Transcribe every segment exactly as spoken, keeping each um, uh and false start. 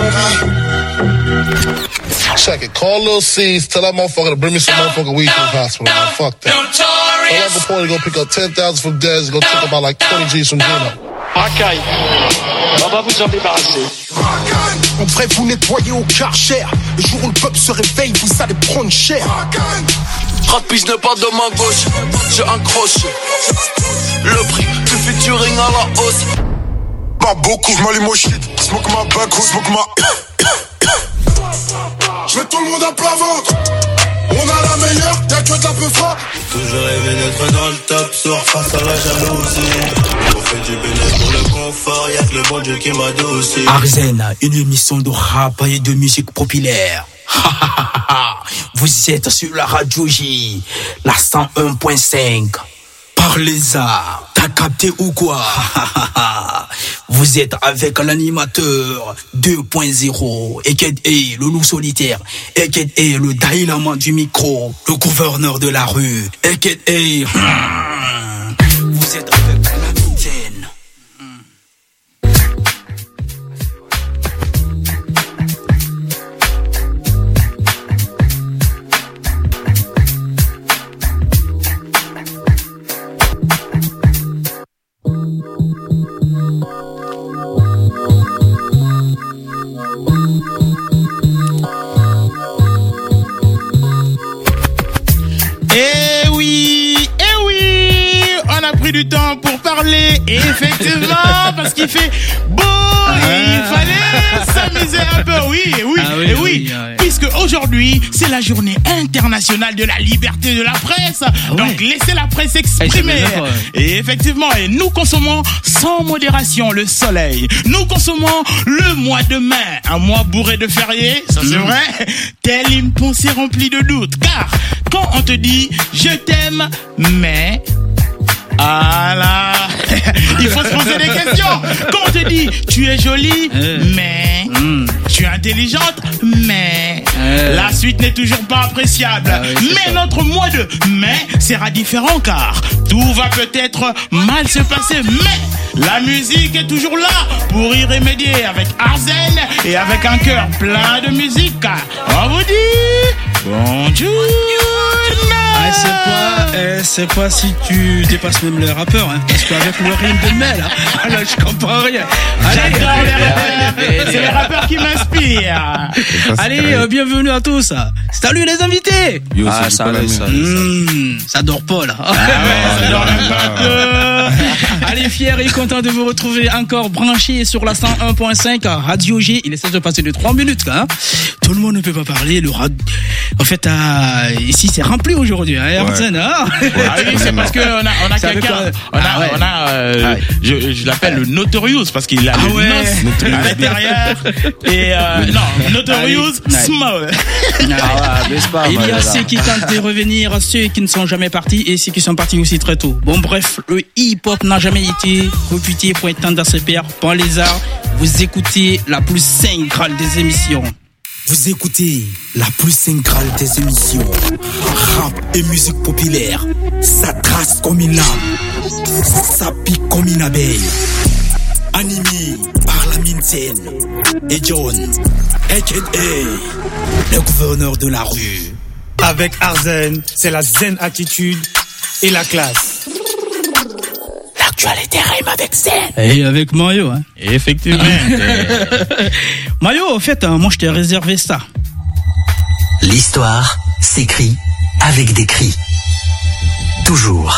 Check it. Call Lil C's. Tell that motherfucker to bring me some motherfucking weed to the hospital, man. Fuck that. Tell Uncle Porty go pick up ten thousand from Dez. Go take about like twenty G's from Gino. Racaille. On va vous en débarrasser. On devrait vous nettoyer au Karcher. Le jour où le peuple se réveille, vous allez prendre cher. Rapide n'est pas de ma gauche. J'ai un crochet. Le prix du featuring à la hausse. Pas beaucoup, j'm'allume au shit. Smoke ma back, smoke ma. J'mets tout le monde à plat ventre. On a la meilleure, y'a que de la peu froid. Toujours rêvé d'être dans le top, sur face à la jalousie. On fait du bénéfice pour le confort, y'a que le bon Dieu qui m'adoucit. Arzen, une émission de rap et de musique populaire. Vous êtes sur la radio J, la cent un point cinq. Parlez-ça, t'as capté ou quoi? Vous êtes avec l'animateur deux point zéro, Eked A, le loup solitaire, Eked A, le dynamo du micro, le gouverneur de la rue, Eked A. Vous êtes avec la mitaine. Eh oui, eh oui, on a pris du temps pour parler, et effectivement, parce qu'il fait beau, et il fallait s'amuser un peu, oui, et oui, ah oui, et oui, oui, oui. Puisque aujourd'hui, c'est la journée internationale de la liberté de la presse, ah ouais. Donc laissez la presse s'exprimer, ah, ouais. Et effectivement, et nous consommons sans modération le soleil, nous consommons le mois de mai, un mois bourré de fériés, ça c'est mmh. vrai, telle une pensée remplie de doutes, car quand on te dit je t'aime, mais ah là, il faut se poser des questions. Quand on te dit tu es jolie, mais mm. tu es intelligente, mais euh. la suite n'est toujours pas appréciable. Ah oui, mais ça. Notre mois de mai sera différent car tout va peut-être mal se passer, mais la musique est toujours là pour y remédier avec Arzen et avec un cœur plein de musique. On vous dit bonjour. Ah, c'est pas, eh, c'est pas si tu dépasses même les rappeurs, hein, parce qu'avec le rime de mai, là, là, je comprends rien. Allez, j'adore les rappeurs, c'est les rappeurs qui m'inspirent. Allez, euh, bienvenue à tous. Salut les invités. Yo, ah, ça, ça, ça, mmh, ça dort pas, là. Ah ouais, ça dort même pas que. Allez, fier et content de vous retrouver encore branché sur la cent un point cinq à Radio G. Il essaie de passer de trois minutes, hein. Tout le monde ne peut pas parler. Le rad... En fait, euh, ici, c'est rempli aujourd'hui, hein, Arzen, hein. Ah oui, c'est parce que on a, on a quelqu'un, on a, ah ouais. on a, euh, ah je, je l'appelle le Notorious parce qu'il a ah le ouais. Nos à l'intérieur et euh, non, Notorious Small. Ah ouais, pas, il y a ceux qui tentent de revenir, ceux qui ne sont jamais partis et ceux qui sont partis aussi très tôt. Bon, bref, le hip-hop n'a jamais été réputé pour être tendance à se perdre par les arts. Vous écoutez la plus synchrale des émissions. Vous écoutez la plus synchrale des émissions. Rap et musique populaire. Ça trace comme une lame. Ça pique comme une abeille. Animé par la Mintene et John, Eked A, le gouverneur de la rue. Avec Arzen, c'est la zen attitude et la classe. L'actualité rime avec zen. Et avec Mario, hein. Et effectivement. Mario, en fait, moi je t'ai réservé ça. L'histoire s'écrit avec des cris. Toujours.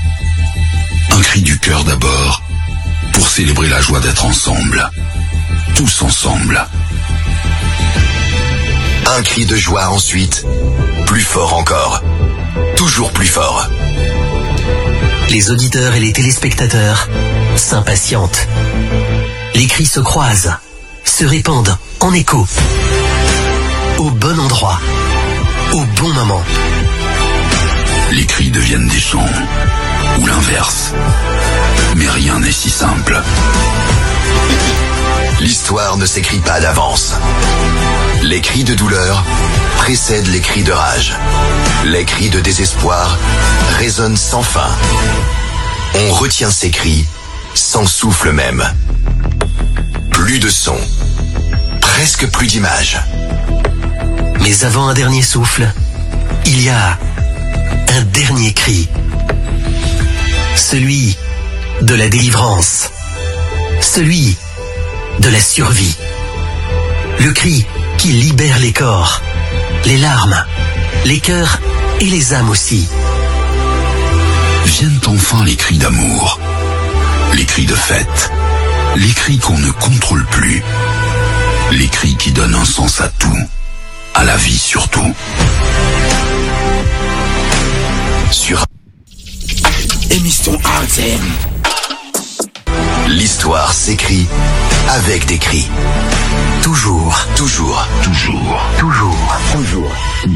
Un cri du cœur d'abord, pour célébrer la joie d'être ensemble. Tous ensemble. Un cri de joie ensuite, plus fort encore. Toujours plus fort. Les auditeurs et les téléspectateurs s'impatientent. Les cris se croisent, se répandent en écho. Au bon endroit, au bon moment. Les cris deviennent des chants, ou l'inverse. Mais rien n'est si simple. L'histoire ne s'écrit pas d'avance. Les cris de douleur précèdent les cris de rage. Les cris de désespoir résonnent sans fin. On retient ces cris sans souffle même. Plus de son, presque plus d'image. Mais avant un dernier souffle, il y a un dernier cri. Celui de la délivrance. Celui de la survie. Le cri qui libère les corps, les larmes, les cœurs et les âmes aussi. Viennent enfin les cris d'amour, les cris de fête, les cris qu'on ne contrôle plus, les cris qui donnent un sens à tout, à la vie surtout. Sur Émission Arzen. L'histoire s'écrit avec des cris. Toujours, toujours, toujours, toujours, toujours.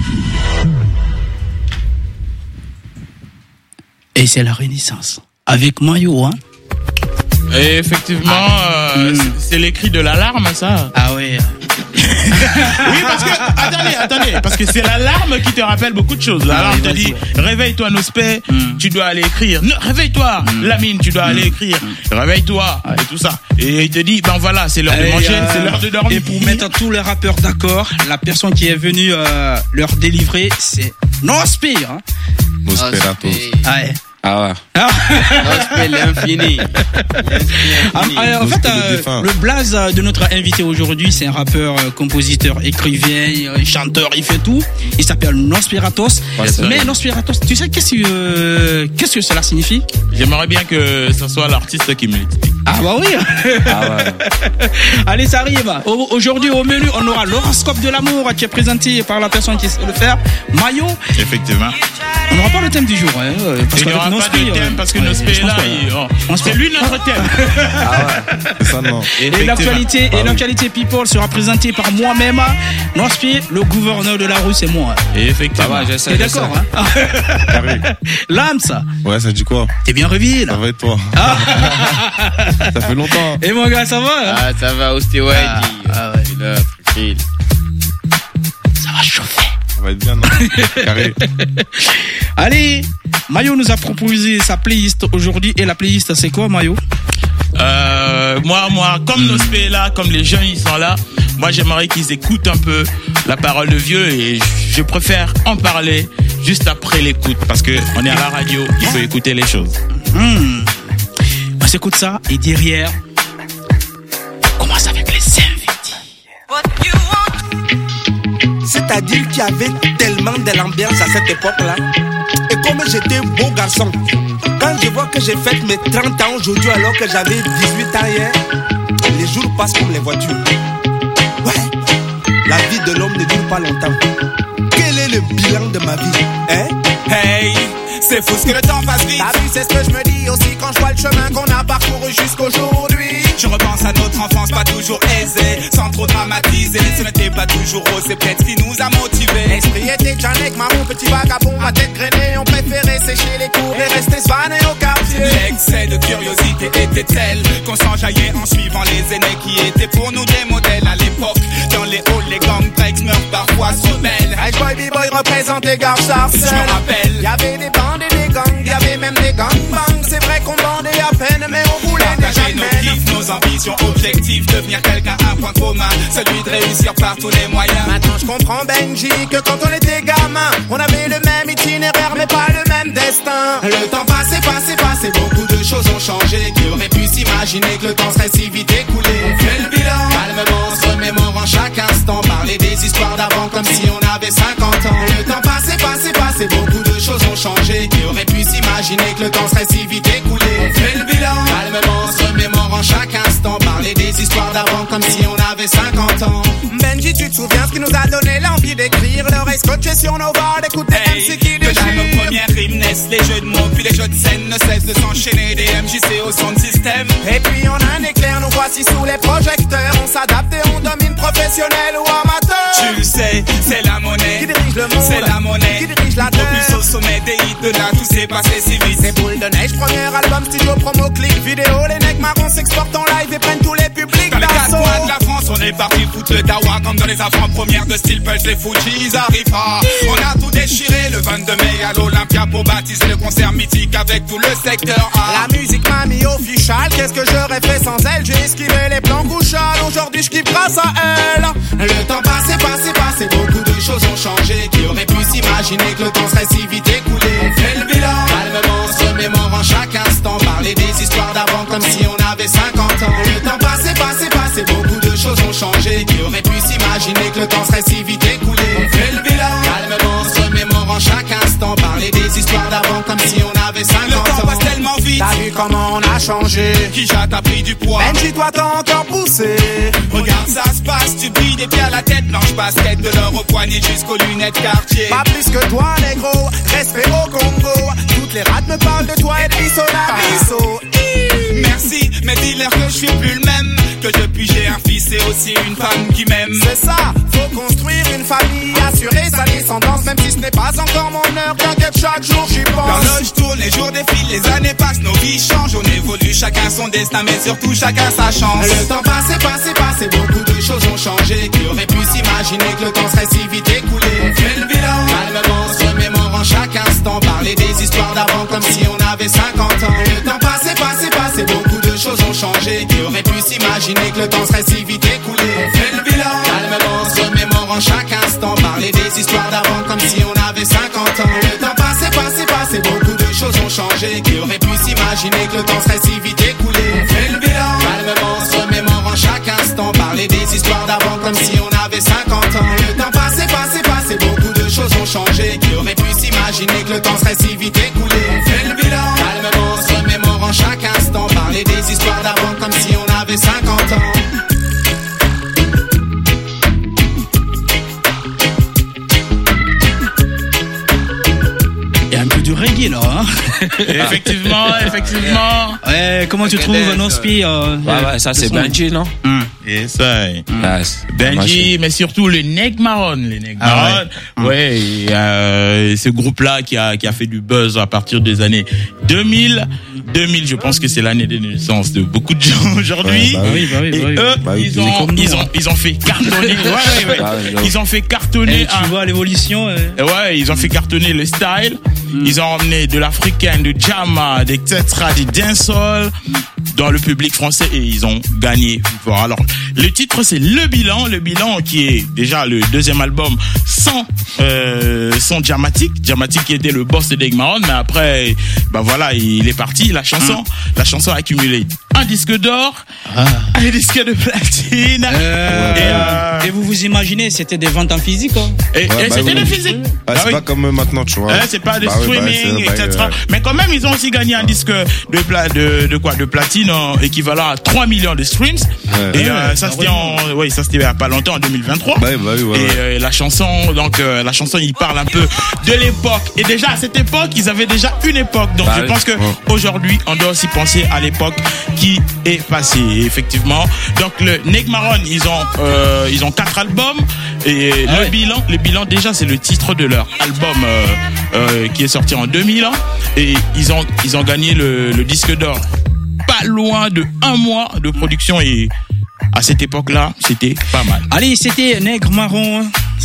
Et c'est la Renaissance. Avec Mayo, hein. Et effectivement, ah, euh, mm. c'est les cris de l'alarme, ça. Ah ouais. Oui, parce que, attendez, attendez, parce que c'est l'alarme qui te rappelle beaucoup de choses. L'alarme te dit, réveille-toi, Nospé, mm. tu dois aller écrire. Non, réveille-toi, mm. Lamine, tu dois mm. aller écrire. Mm. Réveille-toi, ouais. Et tout ça. Et il te dit, ben voilà, c'est l'heure de manger, euh, c'est l'heure de dormir. Et pour mettre tous les rappeurs d'accord, la personne qui est venue euh, leur délivrer, c'est Nospé, hein. Nosperatos. Ah ouais. Ah ouais. Ah. Nospé, l'infini. Ah, en fait, euh, le blaze de notre invité aujourd'hui, c'est un rappeur, euh, compositeur, écrivain, euh, chanteur, il fait tout. Il s'appelle Nosperatos. Ouais, mais Nosperatos, tu sais qu'est-ce que euh, qu'est-ce que cela signifie? J'aimerais bien que ce soit l'artiste qui me l'explique. Ah bah oui. Ah ouais. Allez, ça arrive. Aujourd'hui au menu, on aura l'horoscope de l'amour qui est présenté par la personne qui sait le faire, Mayo. Effectivement. On n'aura pas le thème du jour, hein, parce il n'y aura pas de thème parce que ouais, Nospé est là. Il, oh, c'est lui notre thème. Ah ouais. C'est ça, non. Et l'actualité, et l'actualité people sera présentée par moi-même. Nospé, le gouverneur de la rue, c'est moi. Et effectivement. Ah ouais, j'essaie. T'es d'accord, hein? Lams. Ouais, ça dit quoi? T'es bien réveillé, là? Ça va et toi? Ah. Ça fait longtemps. Et mon gars, ça va? Hein? Ah, ça va, Ostéo. Ah, ah ouais. Là, tranquille. Ça va chauffer. Ça va être bien, non? Carré. Allez, Mayo nous a proposé sa playlist aujourd'hui. Et la playlist, c'est quoi, Mayo? Euh, moi, moi, comme mm. Nospé est là, comme les jeunes, ils sont là, moi, j'aimerais qu'ils écoutent un peu la parole de vieux et je préfère en parler juste après l'écoute parce que on est à la radio, il faut écouter les choses. Mm. On s'écoute ça et derrière, on commence avec les invités. C'est-à-dire qu'il y avait tellement de l'ambiance à cette époque-là. Et comme j'étais beau garçon, quand je vois que j'ai fait mes trente ans aujourd'hui alors que j'avais dix-huit ans hier, les jours passent comme les voitures. Ouais, la vie de l'homme ne dure pas longtemps. Quel est le bilan de ma vie, hein? Hey, c'est fou ce que le temps passe vite. T'as vu, c'est ce que je me dis aussi quand je vois le chemin qu'on a parcouru jusqu'aujourd'hui. Je repense à notre enfance pas toujours aisée, sans trop dramatiser. Ce n'était pas toujours rose, c'est peut-être ce qui nous a motivés. L'esprit était Janek, marron, petit vagabond, à tête grainée. On préférait sécher les cours et rester svané au quartier. L'excès de curiosité était tel qu'on s'enjaillait en suivant les aînés qui étaient pour nous des modèles à l'époque. Dans les halls, les gangs, Drex, Murph, parfois se rebellent. Hey boy, B-boy représente les gars charcels. Je me rappelle, y'avait des bandes et des gangs, y'avait même des gangbangs. C'est vrai qu'on bandait à peine, mais on voulait déjà nos kiffs, nos ambitions, objectifs, devenir quelqu'un, un point commun, celui de réussir par tous les moyens. Maintenant je comprends Benji que quand on était gamin, on avait le même itinéraire mais pas le même destin. Le temps passé, passé, passé, beaucoup de choses ont changé. Qui aurait pu s'imaginer que le temps serait si vite écoulé? On fait le bilan, calmement, se remémorant chaque instant, parler des histoires d'avant comme si on avait cinquante ans. Le temps passé, passé, passé, beaucoup de choses ont changé. Qui aurait pu s'imaginer que le temps serait si vite écoulé? On fait le bilan, calmement, se remémorant chaque instant, parler des histoires d'avant comme si on avait cinquante ans. Benji, tu te souviens ce qui nous a donné l'envie d'écrire? L'oreille scotchée sur nos barres, d'écouter hey, M C qui déchire. Que dans nos premières rimes naissent les jeux de mots, puis les jeux de scène ne cessent de s'enchaîner. Des M J C au son de système. Et puis on a un éclair, nous voici sous les projecteurs. On s'adapte et on domine, professionnel ou amateur. Tu le sais, c'est la monnaie qui dirige le monde, c'est la monnaie qui dirige la terre. Au plus au sommet des hits de là, tout s'est passé si vite. C'est boule de neige, premier album, studio, promo, clip, vidéo. Les necks marrons s'exportent en live et prennent tous les publics. Dans les quatre coins de la France, on est est parti foutre le dawa comme dans les avant-premières de Steel Pulse, les Fujis arrivent pas. On a tout déchiré le vingt-deux mai à l'Olympia pour baptiser le concert mythique avec tout le secteur A. La musique m'a mis official, qu'est-ce que j'aurais fait sans elle? J'ai esquivé les plans couchales, aujourd'hui je kiffe grâce à elle. Le temps passé, passé, passé, beaucoup de choses ont changé. Qui aurait pu s'imaginer que le temps serait si vite écoulé? On fait le bilan, calmement, se mémorant chaque instant. Parler des histoires d'avant comme si on avait cinquante ans. Le temps passé, passé, passé, beaucoup de choses ont changé. Qui aurait pu s'imaginer que le temps serait si vite écoulé? On fait le bilan, calmement, se mémorant chaque instant. Parler des histoires d'avant comme si on avait cinquante ans. Le temps passe tellement vite. T'as vu comment on a changé? Kija t'a pris du poids. Benji, toi t'as encore poussé. Regarde, ça se passe, tu brilles des pieds à la tête. Blanche basket de l'or au poignet jusqu'aux lunettes quartier. Pas plus que toi, négro, respect au Congo. Toutes les rats me parlent de toi et de Bisso la Bisso. Merci, mais dis-leur que je suis plus le même. Que depuis j'ai un fils et aussi une femme qui m'aime. C'est ça, faut construire une famille, assurer sa descendance. Même si ce n'est pas encore mon heure, t'inquiète, chaque jour j'y pense. L'horloge tourne, les jours défilent, les années passent, nos vies changent. On évolue, chacun son destin, mais surtout chacun sa chance. Le temps passé, passé, passé, beaucoup de choses ont changé. Qui aurait pu s'imaginer que le temps serait si vite écoulé? On fait le bilan, calmement, se mémorant chaque instant. Parler des histoires d'avant comme si on avait cinquante ans. Le temps passé, passé, passé, beaucoup de choses ont changé. Qui aurait pu s'imaginer que le temps serait si vite écoulé? On fait le bilan, calmement, se mémorant chaque instant. Parler des histoires d'avant comme si on avait cinquante ans. Le temps passé, passé, passé, beaucoup de choses ont changé. Qui aurait pu s'imaginer que le temps serait si vite écoulé? On fait le bilan, calmement, se mémorant chaque instant. Parler des histoires d'avant comme si on avait cinquante ans. Le temps passé, passé, passé, beaucoup de choses ont changé. Qui aurait pu s'imaginer que le temps serait si vite écoulé? On fait le bilan, calmement, se mémorant chaque instant. Parler des histoires d'avant comme si on avait cinquante ans. Un peu du reggae là, hein. Effectivement, effectivement. Ouais, comment tu trouves Nospi euh, Ouais, ouais, ça c'est Benji, non? Mm. Et ça, mm. Benji, mais surtout le Neg Marron, les Neg Marron. Ah ouais, mm. ouais et, euh, ce groupe-là qui a qui a fait du buzz à partir des années deux mille. deux mille, je pense que c'est l'année de naissance de beaucoup de gens aujourd'hui. Ouais, bah oui, bah oui, bah et oui. eux, bah oui, ils ont ils ont ils ont fait cartonner. ouais, ouais, ouais. Bah, ils ont fait cartonner. Et tu un... vois l'évolution. Ouais. ouais, ils ont fait cartonner le style. Mm. Ils ont emmené de l'africain, de Jama, des Tetra, des dancehall dans le public français et ils ont gagné. Alors, le titre c'est Le Bilan, Le Bilan qui est déjà le deuxième album sans euh, sans Jamatic, Jamatic qui était le boss de Neg Marron, mais après, bah voilà, il est parti. La chanson, mm. la chanson a accumulé un disque d'or, ah. un disque de platine. Euh, et, euh, et vous vous imaginez, c'était des ventes en physique, hein. Et, ouais, et bah c'était oui. le physique. Ah, bah c'est oui. pas comme maintenant, tu vois. Euh, c'est pas de bah streaming, oui, bah, et cetera. Bah, mais quand même, ils ont aussi gagné un disque de pla- de, de quoi, de platine en équivalent à trois millions de streams. Ouais. Et euh, ça c'était en, oui, ça c'était il y a pas longtemps, en deux mille vingt-trois. Bah, bah, oui, ouais, et ouais. euh, la chanson, donc euh, la chanson, il parle un peu de l'époque. Et déjà à cette époque, ils avaient déjà une époque. Donc bah, je oui. pense que ouais. aujourd'hui, on doit aussi penser à l'époque qui est passée. Et effectivement, donc le Neg Marron, ils ont euh, ils ont quatre albums et ah le ouais. bilan, le bilan déjà c'est le titre de leur album euh, euh, qui est sorti en deux mille et ils ont ils ont gagné le, le disque d'or. Pas loin de un mois de production et à cette époque-là, c'était pas mal. Allez, c'était Neg Marron,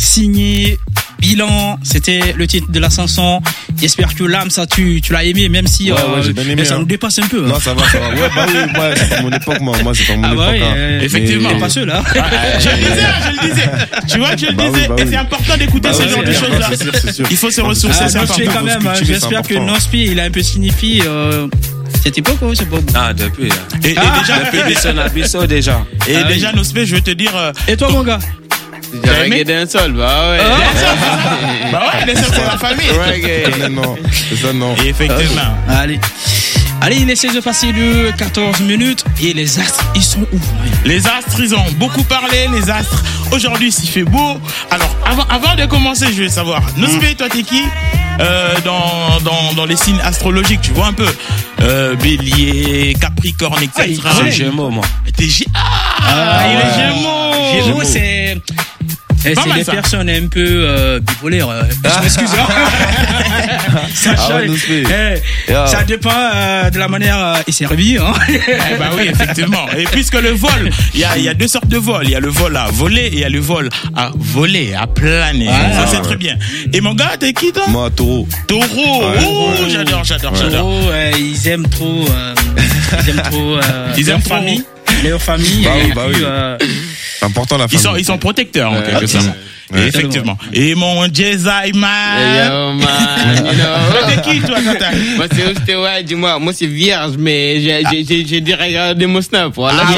signé Bilan, c'était le titre de la chanson. J'espère que l'âme, ça, tu, tu l'as aimé, même si ouais, euh, ouais, j'ai bien aimé, ça hein. nous dépasse un peu. Non, ça va, ça va. Ouais, bah oui, ouais, c'est pas mon époque, moi, moi c'est pas mon ah époque. Bah oui, hein. euh, effectivement. C'est pas ceux là. Ah, je le disais, je le disais. Tu vois que je le bah disais. Oui, bah et oui. c'est important d'écouter bah ce ouais, genre de choses-là. C'est sûr, c'est sûr. Il faut se ressourcer, ah, c'est important. Quand même, hein, j'espère que Nospi, il a un peu signifié euh, cette époque, ou c'est pas bon. Ah, depuis. Là. Et, et ah, déjà, depuis Bisson à Bisso déjà. Et ah, déjà, oui. Nospi, je vais te dire. Euh, et toi, mon gars? Reggae dancehall, bah ouais. Ah, bah ouais, dancehall c'est la famille. Reggae. Non, c'est ça non. Et effectivement. Allez. Allez, il essaie de passer de quatorze minutes et les astres, ils sont où? Les astres, ils ont beaucoup parlé, les astres. Aujourd'hui, s'il fait beau. Alors, avant, avant de commencer, je vais savoir. Nospi, mm. toi, t'es qui euh, dans, dans, dans les signes astrologiques, tu vois un peu euh, Bélier, Capricorne, et cetera. Ah, j'ai Gémeaux, moi. T'es G... Ah, ah, il est Gémeaux. Gémeaux, c'est... Et c'est des ça. personnes un peu euh, bipolaires. Euh, je m'excuse. ça, ah ouais, eh, yeah. ça dépend euh, de la manière euh, il servir. Hein. Eh bah oui, effectivement. Et puisque le vol, il y a, y a deux sortes de vols. Il y a le vol à voler et il y a le vol à voler, à planer. Ah, ça, c'est ouais. très bien. Et mon gars, t'es qui, toi? Moi, taureau. Taureau. Ouais, oh, ouais. j'adore, j'adore, ouais. j'adore. Taureau, euh, ils aiment trop. Euh, ils aiment trop. Euh, ils aiment trop. Famille. Leur famille. Bah et oui, bah puis, oui. euh, c'est important la famille. Ils sont, ils sont protecteurs en quelque sorte. Ouais. Effectivement. Et mon Jezai man. Yo man. You know. T'es qui toi, Tata? Moi c'est c'était ouais, dis-moi, moi c'est vierge, mais j'ai ah. j'ai j'ai dit regarder mon snap. Voilà. Ah,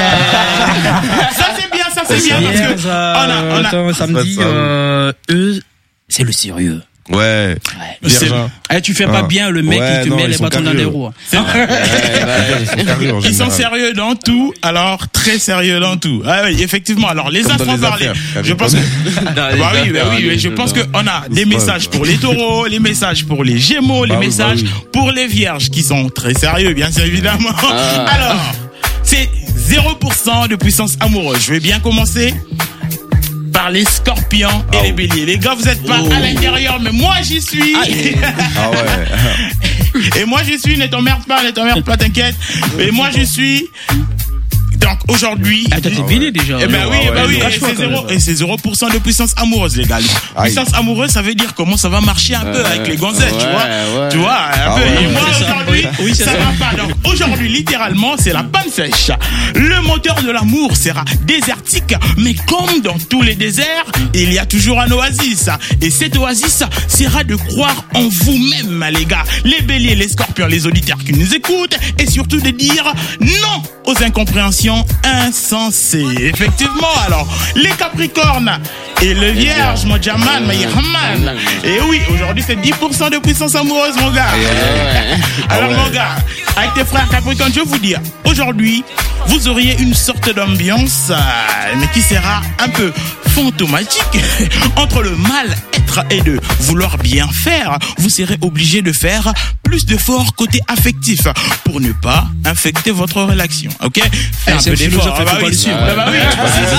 yeah. Ça c'est bien, ça c'est bien parce que on a on a attends, samedi euh, eux c'est le sérieux. Ouais. ouais. Eh, tu fais ah. pas bien le mec ouais, qui te non, met les bâtons dans les roues. C'est vrai. Ouais, ouais, ouais, ils sont sérieux dans tout, alors très sérieux dans tout. Ah oui, effectivement. Alors les enfants parlés. Je pense que bah oui, bah oui, oui, je pense que on a des messages pour les taureaux, les messages pour les gémeaux, les bah messages bah oui. pour les vierges qui sont très sérieux, bien évidemment. Ah. Alors, c'est zéro pour cent de puissance amoureuse. Je vais bien commencer par les scorpions et oh. les béliers. Les gars, vous êtes pas oh. à l'intérieur, mais moi j'y suis. Ah, ah ouais. Et moi j'y suis, ne t'emmerde pas, ne t'emmerde pas, t'inquiète. Et moi je suis. Donc aujourd'hui. Ah, t'es bélier déjà. Eh ben oui, ah ouais, bah oui, et c'est zéro, et c'est zéro pour cent de puissance amoureuse, les gars. Aïe. Puissance amoureuse, ça veut dire comment ça va marcher un peu euh, avec les gonzesses, ouais, tu vois. Ouais. Tu vois, un ah peu. Ouais. Et moi aujourd'hui, oui, ça, ça va pas. Donc aujourd'hui, littéralement, c'est la panne sèche. Le moteur de l'amour sera désertique, mais comme dans tous les déserts, il y a toujours un oasis. Et cette oasis sera de croire en vous-même, les gars. Les béliers, les scorpions, les auditeurs qui nous écoutent, et surtout de dire non aux incompréhensions insensées. Effectivement, alors, les capricornes et le vierge, mon Jaman, ma Yahman. Et oui, aujourd'hui, c'est dix pour cent de puissance amoureuse, mon gars. Alors, mon gars, avec tes frères capricornes, je vais vous dire, aujourd'hui, vous auriez une sorte d'ambiance, mais qui sera un peu fantomatique. Entre le mal-être et de vouloir bien faire, vous serez obligé de faire plus d'efforts côté affectif pour ne pas infecter votre relation. Ok? Faire un peu d'efforts. Ah bah oui, ah bah oui,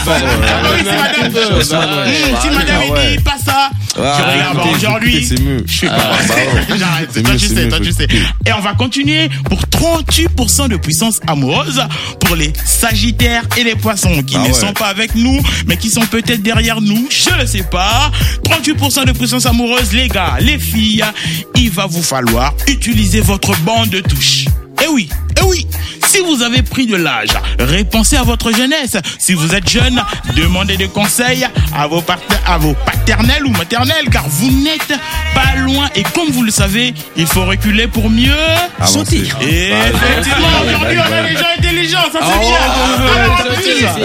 si madame, si madame dit pas ça, je regarde aujourd'hui. Je suis pas. J'arrête. Toi tu sais, toi tu sais. Et on va continuer pour trente-huit pour cent de puissance amoureuse pour les Sagittaires et les Poissons qui ne sont pas avec nous, mais qui sont peut-être derrière nous. Je ne sais pas. trente-huit pour cent de puissance amoureuse, les gars, les filles, il va vous falloir utiliser votre bande de touche. Eh oui, eh oui, si vous avez pris de l'âge, repensez à votre jeunesse. Si vous êtes jeune, demandez des conseils à vos, part- à vos paternels ou maternels, car vous n'êtes pas loin. Et comme vous le savez, il faut reculer pour mieux sauter. Et bah, effectivement, bah, aujourd'hui, on a des gens intelligents, ça c'est oh, bien. Alors, on c'est ça.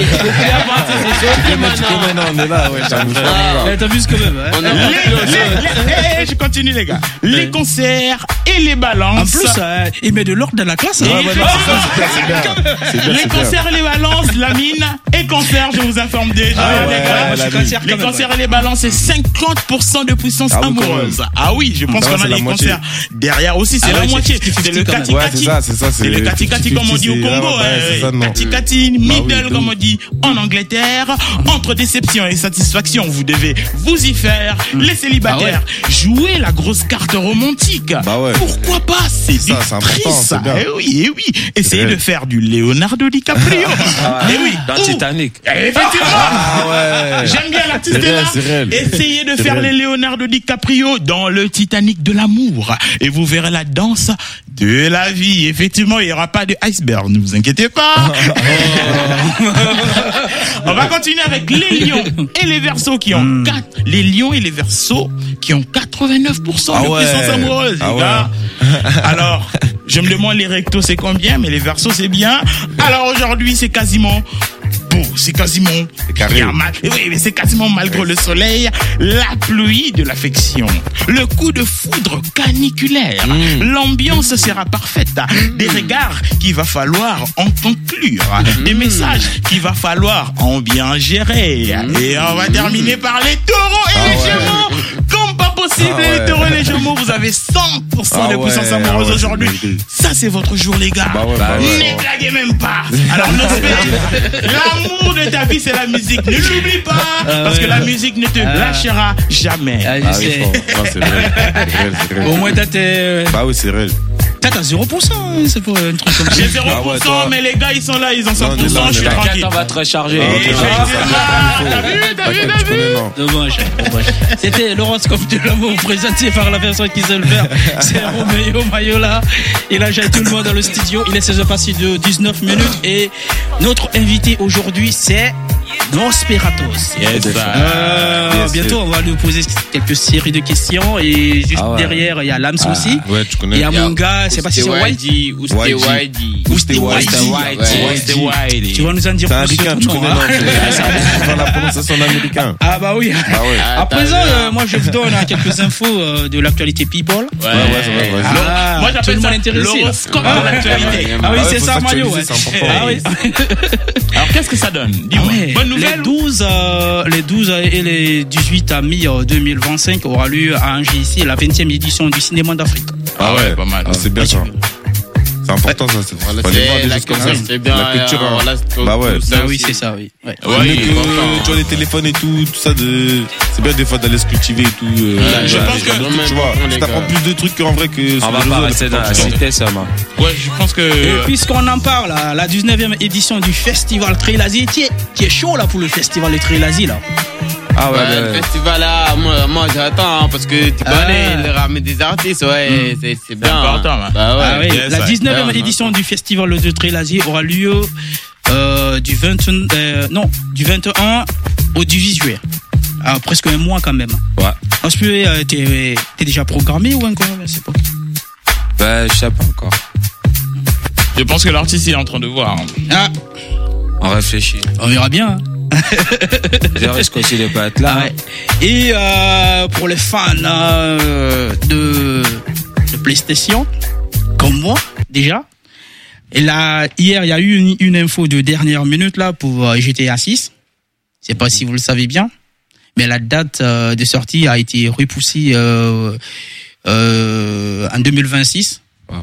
On est là, ouais, t'as vu ce que même, hein. Je continue, les gars. Les cancers et les balances. En plus, euh, il met de l'ordre dans la classe. Hein. Ouais, ouais, non, c'est c'est bien, c'est bien, les cancers et les balances, la mine et cancer, je vous informe déjà. Ah ouais, les gars, ouais, cancer, les cancers ouais. et les balances, c'est cinquante pour cent de puissance ah, amoureuse. Ah oui, je pense ah, qu'on a les cancers derrière aussi, c'est ah, la ouais, moitié. C'est, c'est le kati kati. C'est le kati kati comme on dit au Congo. Kati kati, middle comme on dit en Angleterre. Entre déception et satisfaction, vous devez vous y faire. Les célibataires, jouez la grosse carte romantique. Pourquoi pas? C'est du triste. Eh oui, eh oui. Essayez de faire du Leonardo DiCaprio. Ah, eh oui. Dans oh. Titanic. Effectivement. Ah, ouais. J'aime bien l'artiste là. Essayez de c'est faire réel. Les Leonardo DiCaprio dans le Titanic de l'amour. Et vous verrez la danse de la vie. Effectivement, il n'y aura pas de iceberg. Ne vous inquiétez pas. On va continuer avec les lions et les verseaux qui ont mm. quatre, les lions et les verseaux qui ont quatre-vingt-neuf pour cent ah de ouais. puissance amoureuse, ah les gars. Ouais. Alors, je me demande les rectos c'est combien, mais les verseaux c'est bien. Alors aujourd'hui, c'est quasiment beau, c'est quasiment mal, oui, mais c'est quasiment malgré le soleil, la pluie de l'affection, le coup de foudre caniculaire. Mm. L'ambiance sera parfaite, des regards qu'il va falloir en conclure, mm. des messages qu'il va falloir en bien gérer. Mm. Et on va terminer par les taureaux et ah les gémeaux. Ouais. Comme pas possible, Ah les ouais. hétéros et les gémeaux, vous avez cent pour cent Ah de puissance ouais, amoureuse ah ouais, aujourd'hui. c'est vrai. Ça, c'est votre jour, les gars. Bah ouais, bah ouais. Ne blaguez même pas. Alors, Nospé, l'amour de ta vie, c'est la musique. Ne l'oublie pas, Ah parce ouais. que la musique ne te Ah. lâchera jamais. Ah, je Ah oui, sais. fort. Non, c'est vrai. C'est réel, c'est réel. Au moins, t'as tes. Bah oui, c'est réel. T'as t'as zéro pour cent, hein, c'est pour un truc comme ça. J'ai zéro pour cent, Ah ouais, toi. mais les gars, ils sont là, ils ont Non, cent on est pour là, cent, on je suis est là. tranquille. on va te recharger. Ah, ok, Effectivement. ouais, T'as vu, t'as vu, T'inquiète, t'as tu connais, vu. non. Dommage, dommage. C'était l'horoscope de l'amour présenté par la personne qui sait le faire. C'est Roméo Mayola. Il a déjà tout le monde dans le studio. Il est seize heures passées de dix-neuf minutes. Et notre invité aujourd'hui, c'est Nosperatos. Yes, sir. Euh, Yes, bientôt, yes. on va lui poser quelques séries de questions. Et juste Ah ouais. derrière, il y a Lams Ah, aussi. ouais, tu connais. Il y a mon gars, je sais pas si c'est White. Ou c'était Y G. Whitey. Ou c'était Y G. Whitey. Ouais, C'était Wiley. Tu vas nous en dire C'est plus sur américain, ton tu nom, connais, hein. non? C'est dans la prononciation américaine. Ah bah oui. Ah ouais. À présent, euh, moi je vous donne hein, quelques infos euh, de l'actualité people. Ouais, Ouais, ouais, c'est vrai, vas-y. Ah, Moi, tout j'appelle le ça monde intéressé. là. l'horoscope Ah, de l'actualité. Ah oui, Ah ouais, c'est faut ça, Mario. Ouais. s'actualiser, c'est important. Ah oui. Alors, qu'est-ce que ça donne? Ah Dis-moi. ouais. Bonne nouvelle? Les douze, euh, les douze et les dix-huit mai deux mille vingt-cinq aura lieu à Angers ici la vingtième édition du cinéma d'Afrique. Ah ouais, pas mal. Ah, c'est bien ça. C'est important ça. C'est Voilà, faut aller voir c'est des la choses comme ça. culture, c'est bien. La culture. euh, hein. voilà, c'est Bah ouais. tout ça Ah oui, aussi. c'est ça, oui. Ouais. Ouais, Mais il est que, important. tu vois les téléphones et tout, tout ça de, c'est bien des fois d'aller se cultiver et tout. euh, Ouais, je ouais, pense les que- gens, non, mais tu vois, bon, les t'apprends gars. plus de trucs qu'en vrai que sur On va les pas réseaux, rester la dans la plupart du temps. cité, ça, man. Ouais, je pense que. Et puisqu'on en parle, là, la dix-neuvième édition du festival Trilazi, qui est, qui est chaud là pour le festival de Trilazi là. Ah ouais, Ouais, ben, le festival là, moi, moi j'attends hein, parce que tu Ah. connais, il ramène des artistes, ouais, c'est, c'est bien. important, hein. Bah ouais. Ah oui, yes, la ouais. dix-neuvième Ouais, édition du festival de Trilazi aura lieu euh, du vingt, euh, non, du vingt et un au dix-huit juillet. Ah, presque un mois quand même. Ouais. Est-ce que euh, t'es, t'es déjà programmé ou encore? Je sais pas. ben, je sais pas encore. Je pense que l'artiste est en train de voir. Ah, On réfléchit. on verra bien. Hein. Je risque aussi de pas être là. Ah ouais. Et euh, pour les fans euh, de, de PlayStation, comme moi déjà, et là, hier, il y a eu une, une info de dernière minute là pour euh, G T A six. Je sais pas si vous le savez bien, mais la date euh, de sortie a été repoussée euh, euh, en deux mille vingt-six. Wow.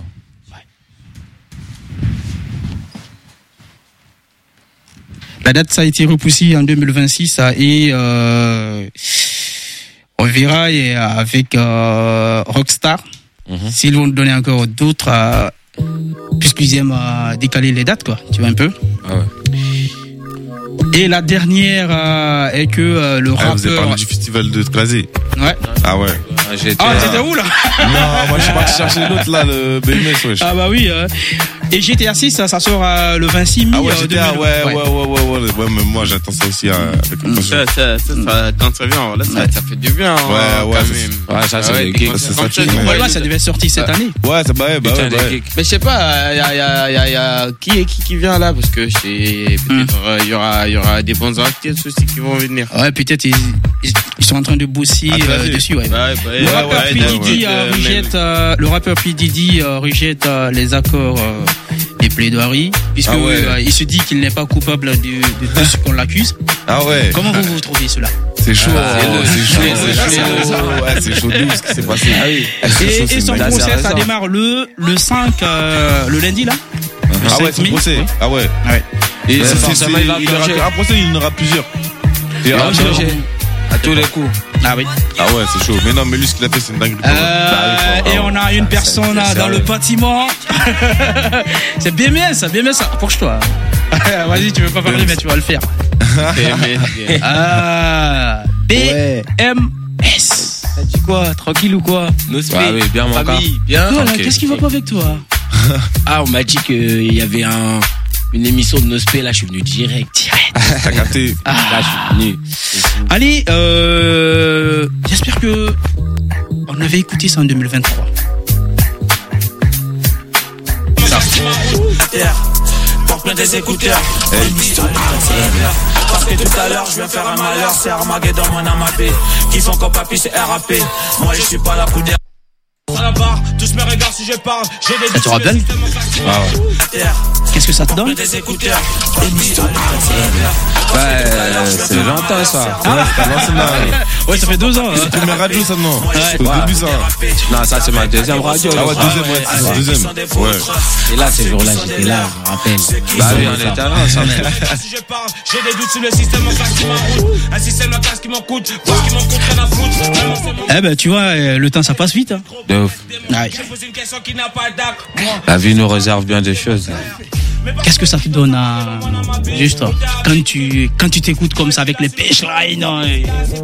La date ça a été repoussée en deux mille vingt-six ça, et euh, on verra et avec euh, Rockstar Mhm. s'ils vont donner encore d'autres euh, puisqu'ils aiment euh, décaler les dates quoi, tu vois un peu. Ah ouais. Et la dernière euh, est que euh, le Ah, vous avez rappeur. parlé du festival de Tracé. Ouais. Ah ouais. Ah, j'étais, Ah, euh, t'étais où là? Non, moi je suis parti chercher l'autre là, le B M S, wesh. Ah bah oui. euh. Et G T A six ça, ça sort euh, le vingt-six mai. Ah ouais, euh, j'étais à, deux mille ouais, vingt. ouais, ouais, ouais, ouais, ouais, mais moi j'attends ça aussi euh, avec attention. Ça, ça, ça, ça, quand ça vient, là, ça, ça fait du bien. Ouais, hein, ouais, quand ça, même. ouais, ça, c'est Ah des quand geeks, ça- c'est quand ça ça- qui- quand Ouais, ça- ouais, ça devait sortir cette année. Ouais, ça, bah, ouais, bah, Putain, ouais, les bah, ouais. geeks. Mais je sais pas, y a, y a, y a, y a, qui est qui qui vient là parce que c'est peut-être euh, il y aura il y aura des bons artistes aussi qui vont venir. Ouais, peut-être ils, ils, ils sont en train de bosser Ah, euh, vas-y. dessus. Ouais. Ouais, bah, Le ouais, rappeur ouais, P. ouais, Diddy ouais, euh, ouais, rejette, euh, le rappeur P. Diddy euh, rejette euh, les accords euh, des plaidoiries, puisque Ah ouais. euh, il se dit qu'il n'est pas coupable de, de tout ce qu'on l'accuse. Ah ouais. Comment vous vous trouvez cela? C'est chaud, Ah, oh, c'est c'est chaud, le- c'est c'est chaud. le- Ouais, c'est chaud de ouf ce qui s'est passé. Ah oui. C'est Et, chaud, et c'est son une Là, c'est procès, ça récent. démarre le, le cinq, euh, le lundi là. Ah ouais, c'est mai. le procès. Ah ouais. Ouais. Et Ouais, c'est c'est- forcément, c'est- il va il aura- purger. Un procès, il y en aura plusieurs. Et Il va ah, purger. À tous les coups. Ah oui. ah ouais, c'est chaud. Mais non, mais lui, ce qu'il a fait, c'est une dinguerie. Euh, et on a une personne là, dans le bâtiment. C'est bien bien ça, bien bien ça. Approche-toi. Vas-y, tu veux pas parler, mais tu vas le faire. Ah, B M S. T'as dit quoi? Tranquille ou quoi? Nospi. Ah oui, bien, mon gars. Famille, bien. Toi, là, Ok. qu'est-ce qui va pas avec toi? Ah, on m'a dit qu'il y avait un, une émission de Nospé, là, je suis venu direct. Direct. T'as capté? Là, je suis venu. Allez, euh, j'espère que on avait écouté ça en deux mille vingt-trois. Porte plein des écouteurs. Parce que tout à l'heure je viens faire un malheur. C'est Armageddon mon amapé. Qui font comme papy c'est R A P. Moi je suis pas là pour dire. barre. Tous me regardent si je parle. J'ai des Ça te rappelle? Ah ouais. Qu'est-ce que ça te donne? Des écouteurs. Ouais, c'est longtemps ça. Ah. Ouais, c'est pas l'ancienne, là. Ouais, ça fait deux ans. C'est ta première radio, ça, non? C'est au Ouais. début, ça. Non, ça c'est ma deuxième radio. Ah ouais, deuxième, ouais, c'est la deuxième. Ouais. Et là, ces jours-là, j'étais là, je me rappelle. Bah oui, on était là ensemble. Si je parle, j'ai des doutes sur le système en place qui m'enroute. Un système en place qui m'en coûte. Voir qui m'en coûte, rien à foutre. Vraiment, c'est mon- Eh ben, tu vois, euh, le temps ça passe vite. Hein. De ouf. Ouais. Je pose une question qui n'a pas d'acte. Moi, La vie nous réserve bien des choses. Qu'est-ce que ça te donne à... juste quand tu quand tu t'écoutes comme ça avec les punchlines hein, et...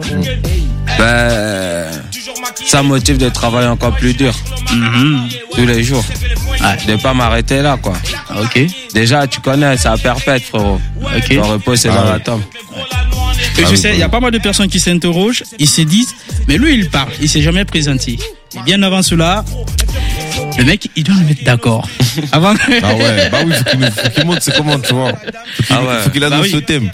Ben, ça motive de travailler encore plus dur. Mhm. Tous les jours. Ouais. De pas m'arrêter là, quoi. Ok. Déjà, tu connais, c'est à perpète, frérot. Ok. Le repos, c'est Ah dans ouais. la tombe. Et Ah je oui, sais, il bah y a oui. pas mal de personnes qui s'interrogent, ils se disent, mais lui il parle, il s'est jamais présenté. Et bien avant cela, le mec il doit le mettre d'accord. Avant. Ah ouais, bah oui, faut qu'il, faut qu'il montre ses commandes, tu vois. Faut qu'il, Ah ouais. faut qu'il annonce Bah oui. le thème.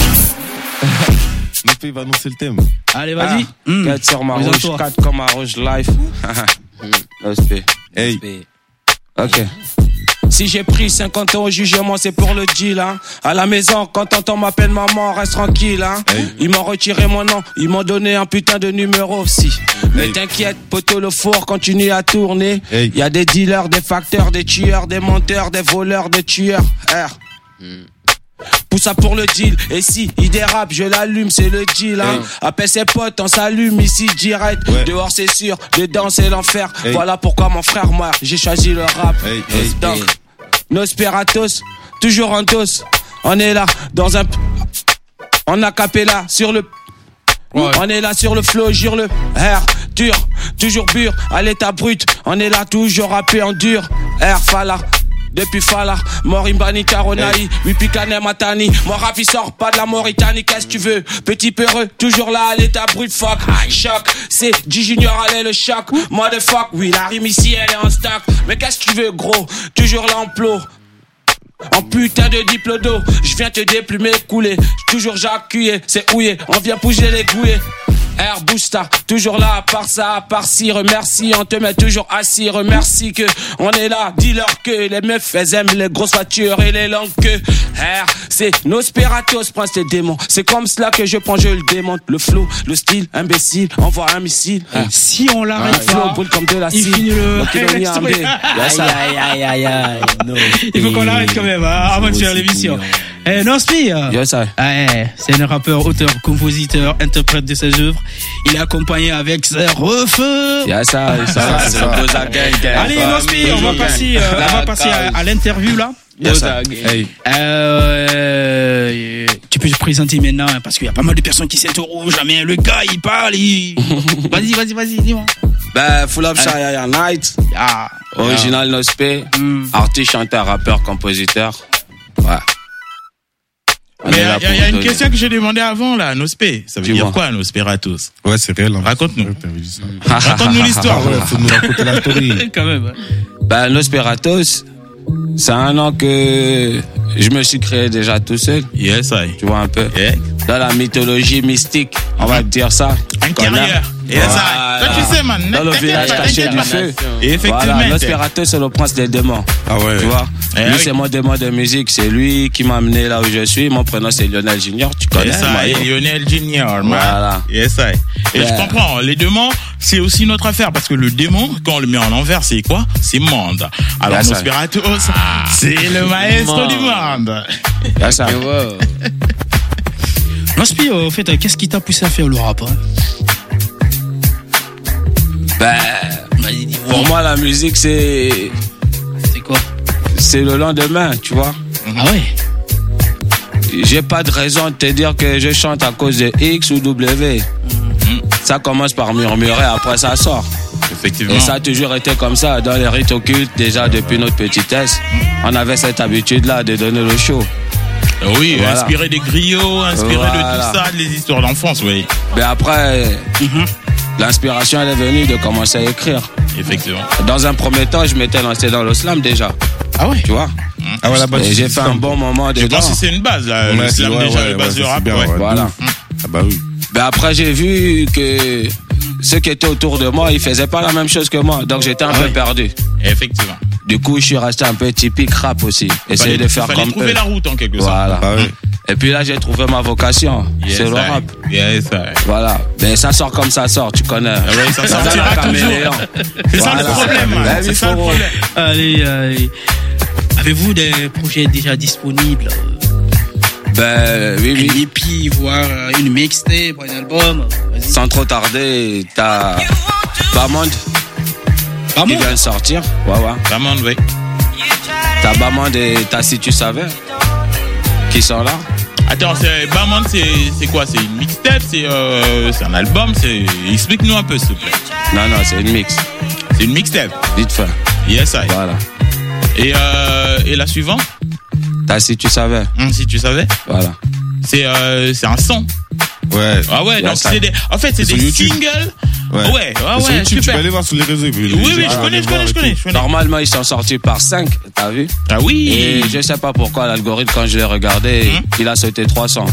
Notre il va annoncer le thème. Allez, vas-y. Mmh. quatre sur ma rouge, Présente-toi. quatre comme ma rouge life. Respect. Hey. Ok. Si j'ai pris cinquante euros au jugement, c'est pour le deal, hein. À la maison, quand t'entends m'appelle maman, reste tranquille, hein. Hey. Ils m'ont retiré mon nom, ils m'ont donné un putain de numéro aussi. Mais Hey. t'inquiète, poteau, le four continue à tourner. Il Hey. y a des dealers, des facteurs, des tueurs, des menteurs, des voleurs, des tueurs. R. Pousse ça pour le deal, et si il dérape, je l'allume, c'est le deal, hein. Hey. Appelle ses potes, on s'allume ici direct. Ouais. Dehors c'est sûr, dedans c'est l'enfer. Hey. Voilà pourquoi mon frère, moi, j'ai choisi le rap. Hey, hey, Donc, hey. Nosperatos, toujours en dos. On est là, dans un... On a capé là, sur le... Ouais. On est là sur le flow, jure le R, dur, toujours pur, à l'état brut. On est là toujours rappé en dur. R, Fala, depuis Fala, Morimbani, Karonaï, Wipikane, Matani. Mon rap il sort pas de la Mauritanie, qu'est-ce que tu veux? Petit peureux, toujours là à l'état brut, fuck. Choc, c'est G Junior, allez le choc. Motherfuck, oui, la rime ici elle est en stack. Mais qu'est-ce que tu veux, gros? Toujours là en plot. En putain de diplodo, je viens te déplumer, couler. Toujours j'accueille, c'est houillé, on vient bouger les gouillés. Air Booster, toujours là, à part ça, à part si, remercie, on te met toujours assis, remercie que on est là, dis-leur que les meufs, elles aiment les grosses voitures et les longues queues. R, c'est Nosperatos, prince des démons, c'est comme cela que je prends, je le démonte, le flow, le style, imbécile, envoie un missile. Et si on l'arrête Le flow pas, brûle comme de la il cire. finit le... Donc, il doit y avoir un dé. Aïe, aïe, aïe, aïe, aïe. Non. Il faut qu'on l'arrête quand même, hein, avant de faire l'émission. Eh, Nospi, euh, Yes, I. eh, c'est un rappeur, auteur, compositeur, interprète de ses œuvres. Il est accompagné avec ses refeux. Y'a ça, ça, c'est le Boza Gang Gang. Allez, Nospi, on va passer, euh, on va passer à, à l'interview là. Boza Hey. Euh, tu peux te présenter maintenant hein, parce qu'il y a pas mal de personnes qui s'interrogent. Mais le gars, il parle. Il... vas-y, vas-y, vas-y, dis-moi. Ben, Full Up Shire Night. Ah, Original Nospé, Mm. artiste, chanteur, rappeur, compositeur. Ouais. On Mais est il y, là a- pour y a une donner. question que j'ai demandé avant, là, Nospé. Ça veut Dis-moi. dire quoi, Nosperatos? Ouais, c'est réel. Hein. Raconte-nous. Ouais, t'avais dit ça. Raconte-nous l'histoire. Ah ouais, faut nous raconter la story. quand même. Ben, Nosperatos, c'est un nom que je me suis créé déjà tout seul. Yes, I. Tu vois un peu. Yeah. Dans la mythologie mystique, on va dire ça. Intérieur. Yes, I. Toi, tu sais, man. Dans le T'inquiète village pas, caché t'inquiète du pas. feu. Et effectivement. Voilà, Nosperatos, c'est le prince des démons. Ah ouais. Tu vois, Eh lui, oui. c'est mon démon de musique. C'est lui qui m'a amené là où je suis. Mon prénom, c'est Lionel Junior. Tu connais, Yes, I. Mayo. Lionel Junior, man. Voilà. Yes, I. Et Ben. je comprends. Les démons, c'est aussi notre affaire parce que le démon, quand on le met en envers, c'est quoi? C'est monde. Alors, Yes, I. Nosperatos, c'est le maestro du monde. Y'a ça. Nospi, au fait, euh, qu'est-ce qui t'a poussé à faire le rap hein? Ben, Vas-y, dis-moi. pour moi, la musique, c'est, C'est quoi? c'est le lendemain, tu vois. Ah ouais? J'ai pas de raison de te dire que je chante à cause de X ou W. Ça commence par murmurer, après ça sort. Effectivement. Et ça a toujours été comme ça dans les rites occultes, déjà depuis notre petitesse. On avait cette habitude-là de donner le show. Oui, Voilà. inspiré des griots, inspiré Voilà. de tout ça, des histoires d'enfance, oui. Mais après, l'inspiration, elle est venue de commencer à écrire. Effectivement. Dans un premier temps, je m'étais lancé dans le slam déjà. Ah ouais? Tu vois? Ah ouais, là-bas, Et tu j'ai dis fait ça. un bon moment Je dedans. pense que c'est une base, là. Ouais, le c'est- slam, ouais, déjà, ouais, le base ouais, du ça, rap, c'est bien, ouais. ouais. Voilà. Ah bah oui. Ben après, j'ai vu que ceux qui étaient autour de moi, ils faisaient pas la même chose que moi. Donc j'étais un ah peu oui. perdu. Effectivement. Du coup, je suis resté un peu typique rap aussi. Essayer de faire comme eux. trouver la route en quelque sorte. Voilà. Ah oui. Et puis là, j'ai trouvé ma vocation. Yes, c'est le rap. Yes, voilà. Mais ça sort comme ça sort, tu connais. Ah oui, ça sortira toujours. C'est voilà. ça le problème. Ben, c'est ça le problème. Allez, allez. Avez-vous des projets déjà disponibles? Ben oui, oui. Un E P, voire une mixtape, un album. Vas-y. Sans trop tarder, t'as Bamond. Bamond qui vient de sortir. Ouais, ouais. Bamond, oui. T'as Bamond et t'as Si Tu Savais qui sont là. Attends, c'est Bamond, c'est c'est quoi? C'est une mixtape? C'est euh, c'est un album? C'est explique-nous un peu, s'il te plaît. Non, non, c'est une mix. C'est une mixtape. Vite fait. Yes, I. Voilà. Et euh, et la suivante? T'as Si Tu Savais. Hum, si tu savais. Voilà. C'est euh, c'est un son. Ouais. Ah ouais, donc c'est des, en fait, c'est des YouTube. singles. Ouais, ouais, ah ouais, YouTube, super. Tu peux aller voir sur les réseaux. Oui, oui, oui, je connais, je connais, je connais, je connais. Normalement, ils sont sortis par cinq, t'as vu? Ah oui. Et je sais pas pourquoi l'algorithme, quand je l'ai regardé, hum? il a sauté trois cents.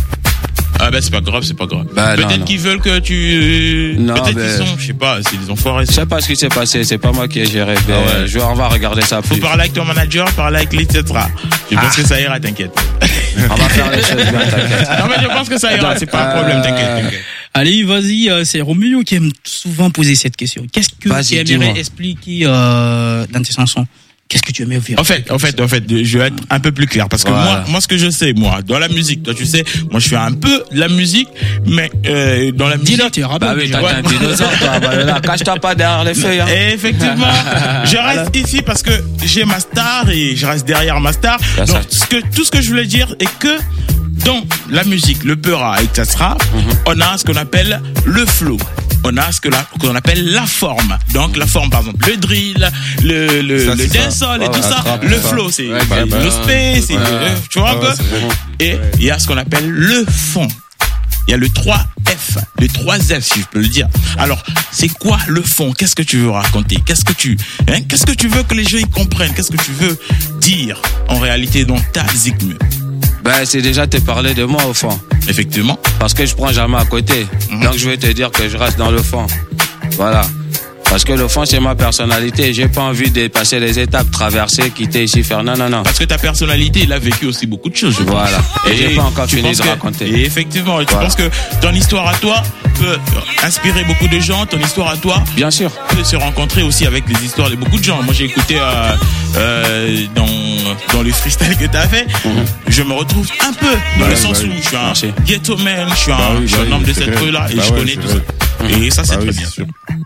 Ah ben c'est pas grave, c'est pas grave. Ben, peut-être qu'ils veulent que tu... Non, peut-être ben... qu'ils sont, je sais pas, c'est des enfoirés. Je sais pas ce qui s'est passé, c'est pas moi qui ai géré. Ah ouais. Je, on va regarder ça plus. Faut parler avec ton manager, parler avec les et cetera. Je pense ah. que ça ira, t'inquiète. On va faire les choses bien, t'inquiète. Non mais je pense que ça ira, c'est pas un problème, t'inquiète, t'inquiète. Allez, vas-y, euh, c'est Roméo qui aime souvent poser cette question. Qu'est-ce que tu aimerais expliquer euh, dans tes chansons? Qu'est-ce que tu aimes ouvrir? En fait, en fait, en fait, je vais être un peu plus clair parce que voilà. moi, moi, ce que je sais, moi, dans la musique, toi, tu sais, moi, je fais un peu de la musique, mais euh, dans la musique. Dis-le, tu es rabat. Bah oui, t'as un dinosaure, toi. Bah là, cache-toi pas derrière les feuilles. Hein. Et effectivement, je reste ici parce que j'ai ma star et je reste derrière ma star. Ça, Donc, ça. ce que, tout ce que je voulais dire est que dans la musique, le peura et et cetera, mm-hmm. on a ce qu'on appelle le flow. On a ce que la, qu'on appelle la forme. Donc la forme, par exemple, le drill, le le, ça, le dancehall et ouais, tout ça. Trappe, le ça. flow, c'est, ouais, c'est bah, le space, ouais, ouais, tu vois un ouais, peu. Et il y a ce qu'on appelle le fond. Il y a le trois F, les trois F, si je peux le dire. Alors, c'est quoi le fond? Qu'est-ce que tu veux raconter? Qu'est-ce que tu, hein, qu'est-ce que tu veux que les gens y comprennent? Qu'est-ce que tu veux dire en réalité dans ta zikme? Ben, c'est déjà te parler de moi au fond. Effectivement. Parce que je prends jamais à côté. Mm-hmm. Donc, je vais te dire que je reste dans le fond. Voilà. Parce que le fond, c'est ma personnalité. J'ai pas envie de passer les étapes, traverser, quitter ici, faire non, non, non. Parce que ta personnalité, il a vécu aussi beaucoup de choses, je Voilà. pense. Et, et j'ai pas encore fini de que, raconter. Et effectivement, voilà. Tu penses que ton histoire à toi peut inspirer beaucoup de gens, ton histoire à toi bien sûr peut se rencontrer aussi avec les histoires de beaucoup de gens. Moi, j'ai écouté euh, euh, dans dans les freestyles que t'as fait, mm-hmm. je me retrouve un peu dans bah le ouais, sens bah où je suis un Merci. ghetto man, je suis un, bah oui, je suis bah un homme oui, de cette rue-là et bah je ouais, connais tout ça. Mm-hmm. Et ça, c'est bah très oui, bien.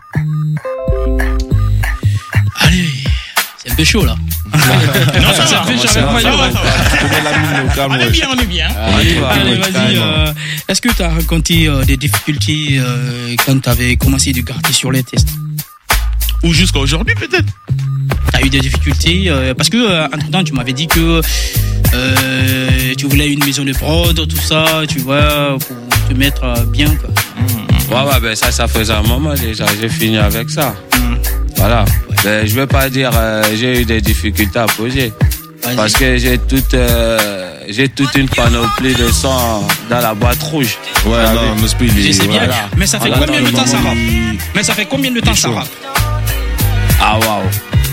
Allez, c'est un peu chaud là. Non, ça va, ça va, ça va. On est bien, on est bien. Allez, allez, vas-y. Euh, est-ce que tu as rencontré euh, des difficultés euh, quand tu avais commencé de garder sur les tests? Ou jusqu'à aujourd'hui peut-être? Tu as eu des difficultés euh, parce que euh, entre-temps tu m'avais dit que euh, tu voulais une maison de prod, tout ça, tu vois, pour te mettre euh, bien quoi. Mmh. Ouais, ouais, ben ça, ça faisait un moment déjà. J'ai fini avec ça. Mmh. Voilà. Ouais. Ben, je veux pas dire euh, j'ai eu des difficultés à poser. Vas-y. Parce que j'ai toute, euh, j'ai toute une panoplie de sons dans la boîte rouge. Ouais, non, non, speed, je sais bien. Voilà. Mais ça fait voilà, combien de temps ça rappe? Mais ça fait combien de temps ça rappe? Ah, waouh.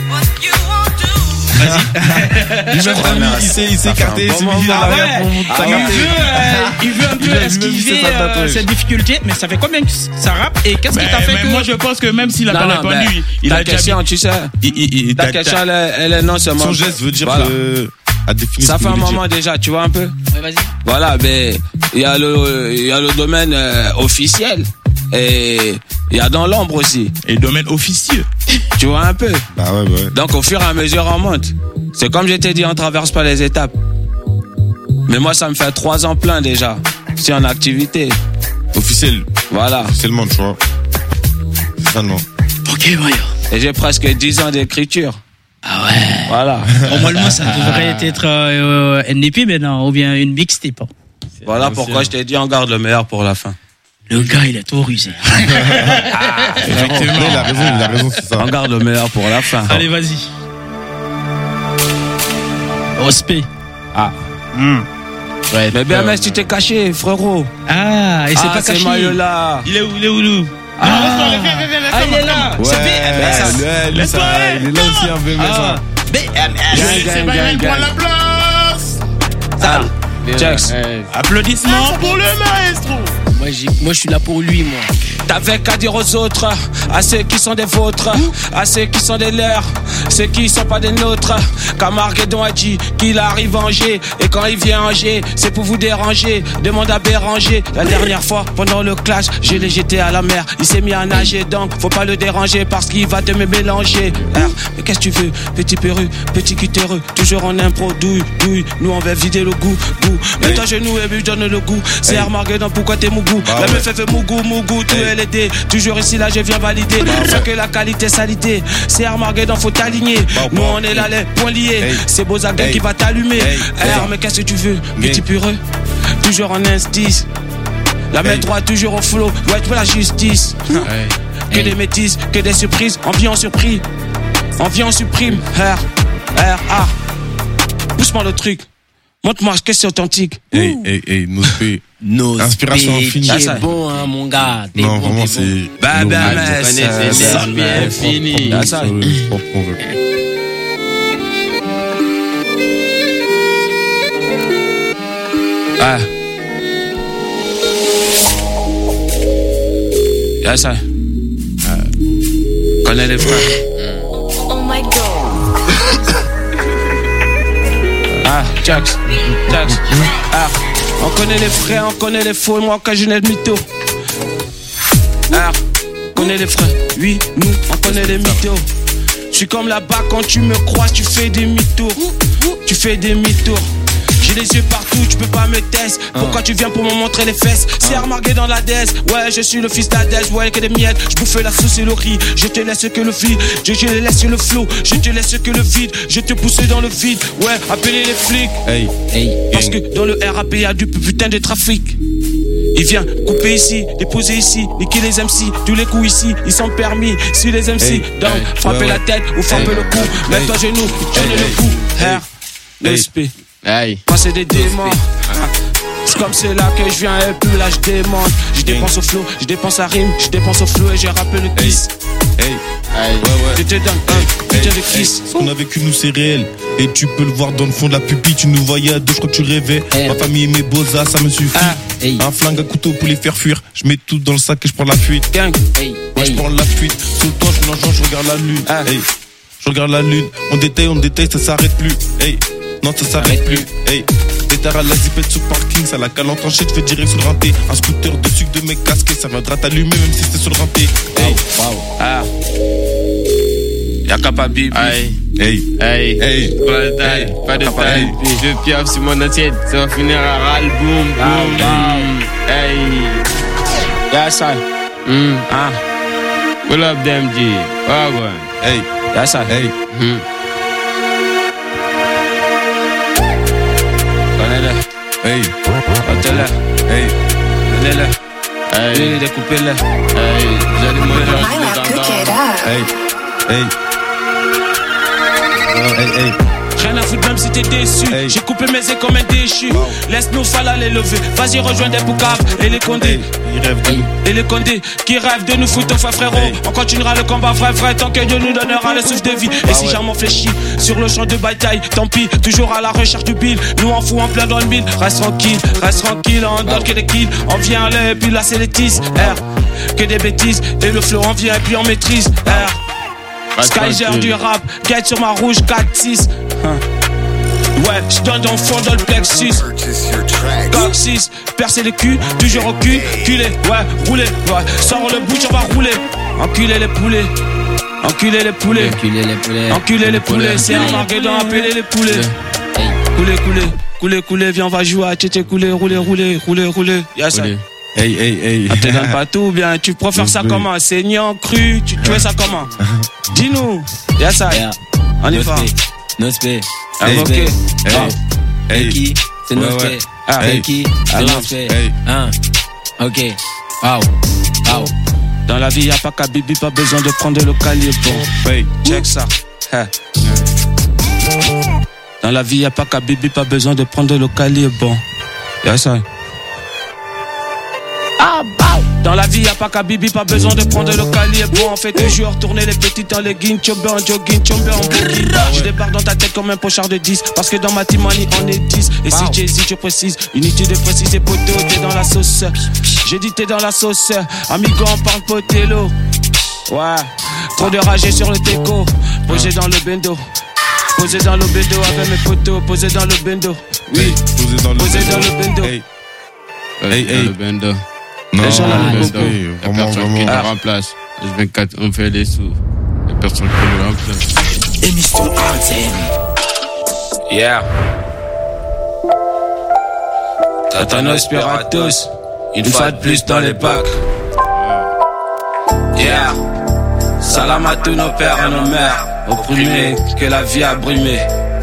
Vas-y. Il, il s'est, il s'est écarté, il s'est mis ah ouais. ah, il, veut, euh, il veut un peu esquiver euh, cette difficulté, mais ça fait combien que ça rappe et qu'est-ce mais, qui t'a fait mais que... Moi je pense que même s'il a non, pas non, répondu, ben, il ta a question, déjà... tu sais, il, il, il, ta question, elle, elle est non seulement... Son geste veut dire voilà. que... À ça fait un moment dire. Déjà, tu vois un peu. Ouais, vas-y. Voilà, ben il y a le, il y a le domaine euh, officiel et il y a dans l'ombre aussi. Et le domaine officieux. Tu vois un peu. Bah ouais, ouais. Donc au fur et à mesure on monte. C'est comme je t'ai dit, on traverse pas les étapes. Mais moi, ça me fait trois ans plein déjà. C'est en activité. Officiel. Voilà. Officiellement, tu vois. C'est ça, non. Ok, voyons. Et j'ai presque dix ans d'écriture. Ah ouais. Voilà. Normalement, ça devrait être euh, un E P maintenant, ou bien une mixtape. Voilà pourquoi je t'ai dit, on garde le meilleur pour la fin. Le gars, il est trop rusé. ah, effectivement. Il a raison, il a raison, c'est ça. On garde le meilleur pour la fin. Allez, vas-y. Ospé. Ah. Mm. Ouais, mais bien, mais tu t'es caché, frérot. Ah, et c'est ah, pas caché. Mayola. Il est où, il est où, nous? Ah, laisse-toi, laisse-toi, laisse-toi. Ah, il est là. Ouais, C'est B M S. ouais, lui, ça, il est là aussi un B M S. Ah. B M S. C'est Bayern pour la place. Ça. Jax. Applaudissements pour le maestro. Moi, j'ai- moi, je suis là pour lui, moi. T'avais qu'à dire aux autres, à ceux qui sont des vôtres, à ceux qui sont des leurs, ceux qui sont pas des nôtres. Camarguedon a dit qu'il arrive à Angers, et quand il vient à Angers, c'est pour vous déranger. Demande à Béranger. La dernière fois, pendant le clash, je l'ai jeté à la mer. Il s'est mis à nager, donc faut pas le déranger parce qu'il va te me mélanger. R, mais qu'est-ce que tu veux, petit perru, petit cutéreux, toujours en impro, douille, douille. Nous on va vider le goût, goût. Mais toi genou et lui donne le goût. C'est Armageddon, pourquoi t'es mougou? Bah La ouais. meuf elle fait mougou, mougou, tout elle est dé. Toujours ici là je viens valider. Faut que la qualité salité. C'est Armageddon, faut t'aligner. Nous on est là les poings liés. Hey. C'est Bozaga Hey. qui va t'allumer. Hey. R, mais qu'est-ce que tu veux, petit pureux? Toujours en instice. La main Hey. droite toujours au flot. Ouais, tu veux la justice. Que des métis, que des surprises. On vient en surpris. On vient en supprime. R, R, A. Pousse-moi le truc. Montre-moi ce que c'est authentique. Hey, hey, hey, Nospe. Nos Inspiration infinie. T'es Ah, ça. bon, hein, mon gars. T'es Non, bon, vraiment, t'es bon. c'est. Bah, Nos- bah, Nos- mais Nos- c'est- Nos- c'est Nos- bien Nos- fini. Nos- Ah, ça. Nos- Propre, propre. Ah. Y'a ça. Ah. Connais les frères. Oh my god. Ah, Jax. Jax. Ah. On connaît les frères, on connaît les faux, moi occasionnel mytho. Ah. On connaît les frères. Oui, nous, on connaît les mythos. Je suis comme là-bas, quand tu me croises, tu fais des demi-tours. Tu fais des demi-tours. J'ai les yeux partout, tu peux pas me tester. Pourquoi tu viens pour me montrer les fesses? C'est Armageddon dans la D S. Ouais, je suis le fils d'Adès. Ouais, que des miettes. Je bouffe la sauce et le riz. Je te laisse que le vide. Je te laisse sur le flot. Je te laisse que le vide. Je te pousse dans le vide. Ouais, appelez les flics. Hey. Hey. Parce que dans le R A P, y a du putain de trafic. Il vient couper ici, déposer ici, niquer les M C, tous les coups ici, ils sont permis. Si les M C, Hey, donc, hey, frapper ouais, la ouais. tête ou frapper Hey, le cou. hey, Mets-toi hey, genou, tourne hey, le hey, cou. hey, R, S P. Aïe. Moi c'est des démons. C'est comme c'est là que je viens et plus là je demande. Je dépense au flow, je dépense à rime, je dépense au flow et je rappelle le kiss. Hey. Aïe. Ouais, ouais. Je te donne un putain de kiss. Ce qu'on a vécu nous c'est réel. Et tu peux le voir dans le fond de la pupille. Tu nous voyais à deux, je crois que tu rêvais. Hey. Ma famille et mes beaux-as, ça me suffit. Ah. Hey. Un flingue à couteau pour les faire fuir. Je mets tout dans le sac et je prends la fuite. Gang. Hey. Moi je Hey. prends la fuite. Sous le toit, je me lance, je regarde la lune. Ah. Hey. Je regarde la lune. On détaille, on détaille, ça s'arrête plus. Hey. Non, ça s'arrête plus. Hey. Détard à la zipette sur parking, ça la cale en tranchée, je fais direct sur le rinté. Un scooter dessus de mes casquettes, ça viendra t'allumer même si c'est sur le rinté. Hey. Ah. Y'a qu'à pas bibi. Aïe. Hey. Aïe. Hey. Pas de taille, pas de taille. Je piaffe sur mon assiette, ça va finir à ras le boum, boum. Aïe. Y'a ça. Hum. Ah. Pull up, D M G. Wagwan. Hey. Y'a ça. Hey. Hum. Connais-le. Hey. Ôtez-le. Hey. Donnez-le. Aïe. Oui, découpez-le. Aïe. J'allais manger un I poulet like dans cook le it temps. up. Hey. Hey. Hey. Hey. Rien à foutre même si t'es déçu. Hey. J'ai coupé mes ailes comme un déchu. Wow. Laisse-nous Fala les lever. Vas-y rejoins des boucaves et les condés. Hey. Il rêve de nous. Et les condés qui rêvent de nous foutre au frère frérot. Hey. On continuera le combat frère frère tant que Dieu nous donnera le souffle de vie. Et si ouais. jamais on fléchit sur le champ de bataille, tant pis, toujours à la recherche du bill. Nous on fout en plein dans le mille. Reste tranquille, reste tranquille, on donne que des kills. On vient là et puis là c'est les tis. R, que des bêtises. Et le flow on vient et puis on maîtrise. R, Skyger du rap, guette sur ma rouge quatre six. Hein. Ouais, j'donne dans le fond dans le plexus. Coq six, percer les culs, toujours au cul, culé, ouais, rouler, ouais, sors le bout, on va rouler. Enculer les poulets, enculer les poulets, Enculer les poulets. enculer les poulets, c'est un Armageddon, appeler les poulets. Couler, couler, couler, couler, viens, on va jouer à tchétché, couler, rouler, rouler, rouler, rouler. Y'a ça. Hey, hey, hey. Ah, te donne pas tout, bien, tu préfères ça comment? Saignant, cru, tu, tu fais ça comment? Dis-nous, y'a ça. Yeah. On y va. Nospe. Invoqué. Hey. C'est Hey. qui? C'est Ouais, Nospe. ouais. Ah, C'est hey. qui? Ah, C'est non. Nospe. Hey. Hein? Ok. Wow. Wow. Dans la vie, y'a pas qu'à bibi, pas besoin de prendre le calibre. Bon, Hey. check ça. Hein. Dans la vie, y'a pas qu'à bibi, pas besoin de prendre le calibre. Bon, y'a ça. Ah, bah. Dans la vie, y'a pas qu'à Bibi, pas besoin de prendre le calier. Bon, on fait toujours tourner les petites dans les guinches, chobé en jogging, chobé en boogie. Je débarque dans ta tête comme un pochard de dix. Parce que dans ma team, on est dix. Et si j'hésite, je précise. Unité de préciser, poteau, t'es dans la sauce. J'ai dit t'es dans la sauce. Amigo, on parle potello. Ouais, trop de ragé sur le teco. Posé dans le bendo. Posé dans le bendo avec mes potos. Posé dans le bendo. Oui, posé dans le posé bendo. Dans le bendo. Hey, hey, hey. Le bendo. Non, les gens non, le non, bendo. oui, Y'a vraiment, personne vraiment. qui Ah. le remplace. H vingt-quatre, on fait les sous. Y'a personne qui le remplace. Émission Anthem. Yeah. Tatanos Piratos. Une fois de plus dans les packs. Yeah. Salam à tous nos pères et nos mères. Opprimés, que la vie a brumé.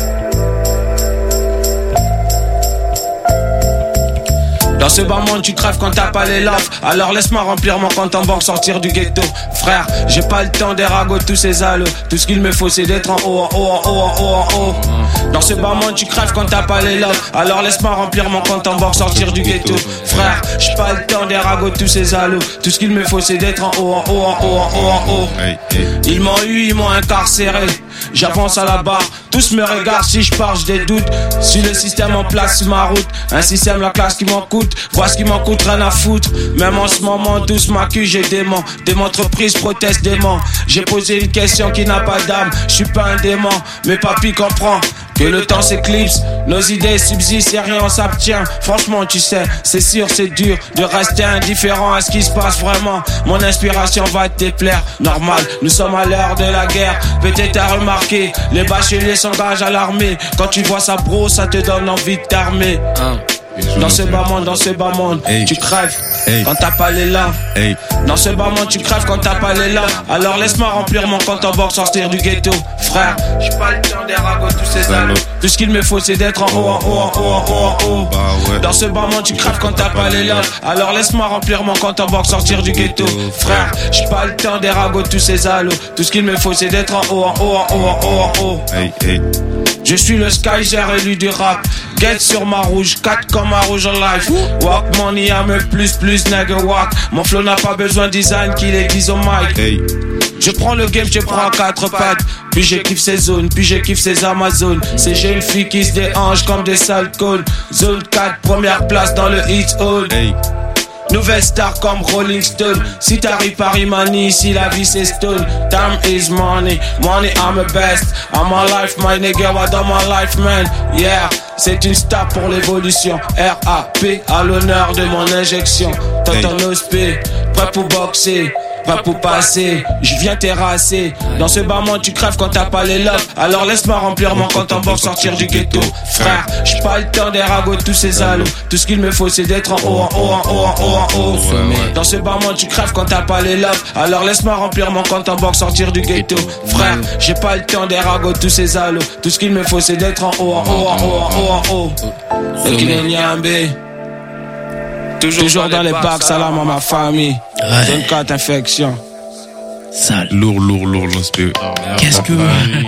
Dans ce bas monde tu crèves quand t'as pas les laves. Alors laisse-moi remplir mon compte en banque, sortir du ghetto. Frère, j'ai pas le temps des ragots, tous ces halos. Tout ce qu'il me faut c'est d'être en haut, en haut, en haut, en haut, en haut. Dans ce bas monde tu crèves quand t'as pas les laves. Alors laisse-moi remplir mon compte en banque, sortir du ghetto. Frère, j'ai pas le temps des ragots, tous ces halos. Tout ce qu'il me faut c'est d'être en haut, en haut, en haut, en haut, en haut. Ils m'ont eu, ils m'ont incarcéré. J'avance à la barre, tous me regardent si je pars, j'ai des doutes. Si le système en place sur ma route, un système la classe qui m'en coûte. Vois ce qui m'en coûte, rien à foutre. Même en ce moment, tous m'accusent, j'ai dément. Des entreprises protestent dément. J'ai posé une question qui n'a pas d'âme. Je suis pas un dément, mais papy comprend que le temps s'éclipse, nos idées subsistent et rien on s'abstient. Franchement tu sais, c'est sûr c'est dur de rester indifférent à ce qui se passe vraiment. Mon inspiration va te déplaire, normal, nous sommes à l'heure de la guerre. Peut-être t'as remarqué, les bacheliers s'engagent à l'armée. Quand tu vois ça bro, ça te donne envie de t'armer. Dans ce bas monde, dans ce bas monde, hey. Tu crèves hey. Quand t'as pas les laves. Hey. Dans ce bas monde, tu crèves quand t'as pas les laves. Alors laisse-moi remplir mon compte en banque, sortir du ghetto. Frère, j'ai pas le temps des ragots, tous ces salauds. Tout ce qu'il me faut, c'est d'être en haut, en haut, en haut, en haut, en haut. Bah ouais. Dans ce bas monde, tu crèves quand t'as pas les laves. Alors laisse-moi remplir mon compte en banque, sortir du ghetto. Frère, j'ai pas le temps des ragots, tous ces salauds. Tout ce qu'il me faut, c'est d'être en haut, en haut, en haut, en haut, en haut. Hey, hey. Je suis le Skyzer élu du rap. Get sur ma rouge, quatre comme ma rouge en life. Walk money à me plus plus nigga walk. Mon flow n'a pas besoin de design qu'il aiguise au mic. Hey. Je prends le game, je prends à quatre pattes. Puis je kiffe ces zones, puis je kiffe ces Amazones. Ces jeunes filles qui se déhangent comme des sales cônes. Zone quatre, première place dans le hit hall. Hey. Nouvelle star comme Rolling Stone. Si t'arrives Paris Mani, si la vie c'est stone. Time is money, money I'm the best. I'm my life, my nigga, what on my life man. Yeah, c'est une star pour l'évolution. R A P à l'honneur de mon injection. Totanos P, prêt pour boxer. Pas pour passer, je viens terrasser. Dans ce bas monde tu crèves quand t'as pas les love. Alors laisse-moi remplir mon compte en banque, sortir du ghetto. Frère, j'ai pas le temps des ragots, tous ces halos. Tout ce qu'il me faut c'est d'être en haut, en haut, en haut, en haut, en haut. Dans ce bas monde tu crèves quand t'as pas les love. Alors laisse-moi remplir mon compte en banque, sortir du ghetto. Frère, j'ai pas le temps des ragots, tous ces halos. Tout ce qu'il me faut c'est d'être en haut, en haut, en haut, en haut, en haut. Le Kinenyambe. Toujours, Toujours dans les bacs, salam à ma famille. Ouais. Zone quatre, infection. Sale. Lourd, lourd, lourd, l'inspire. Qu'est-ce que.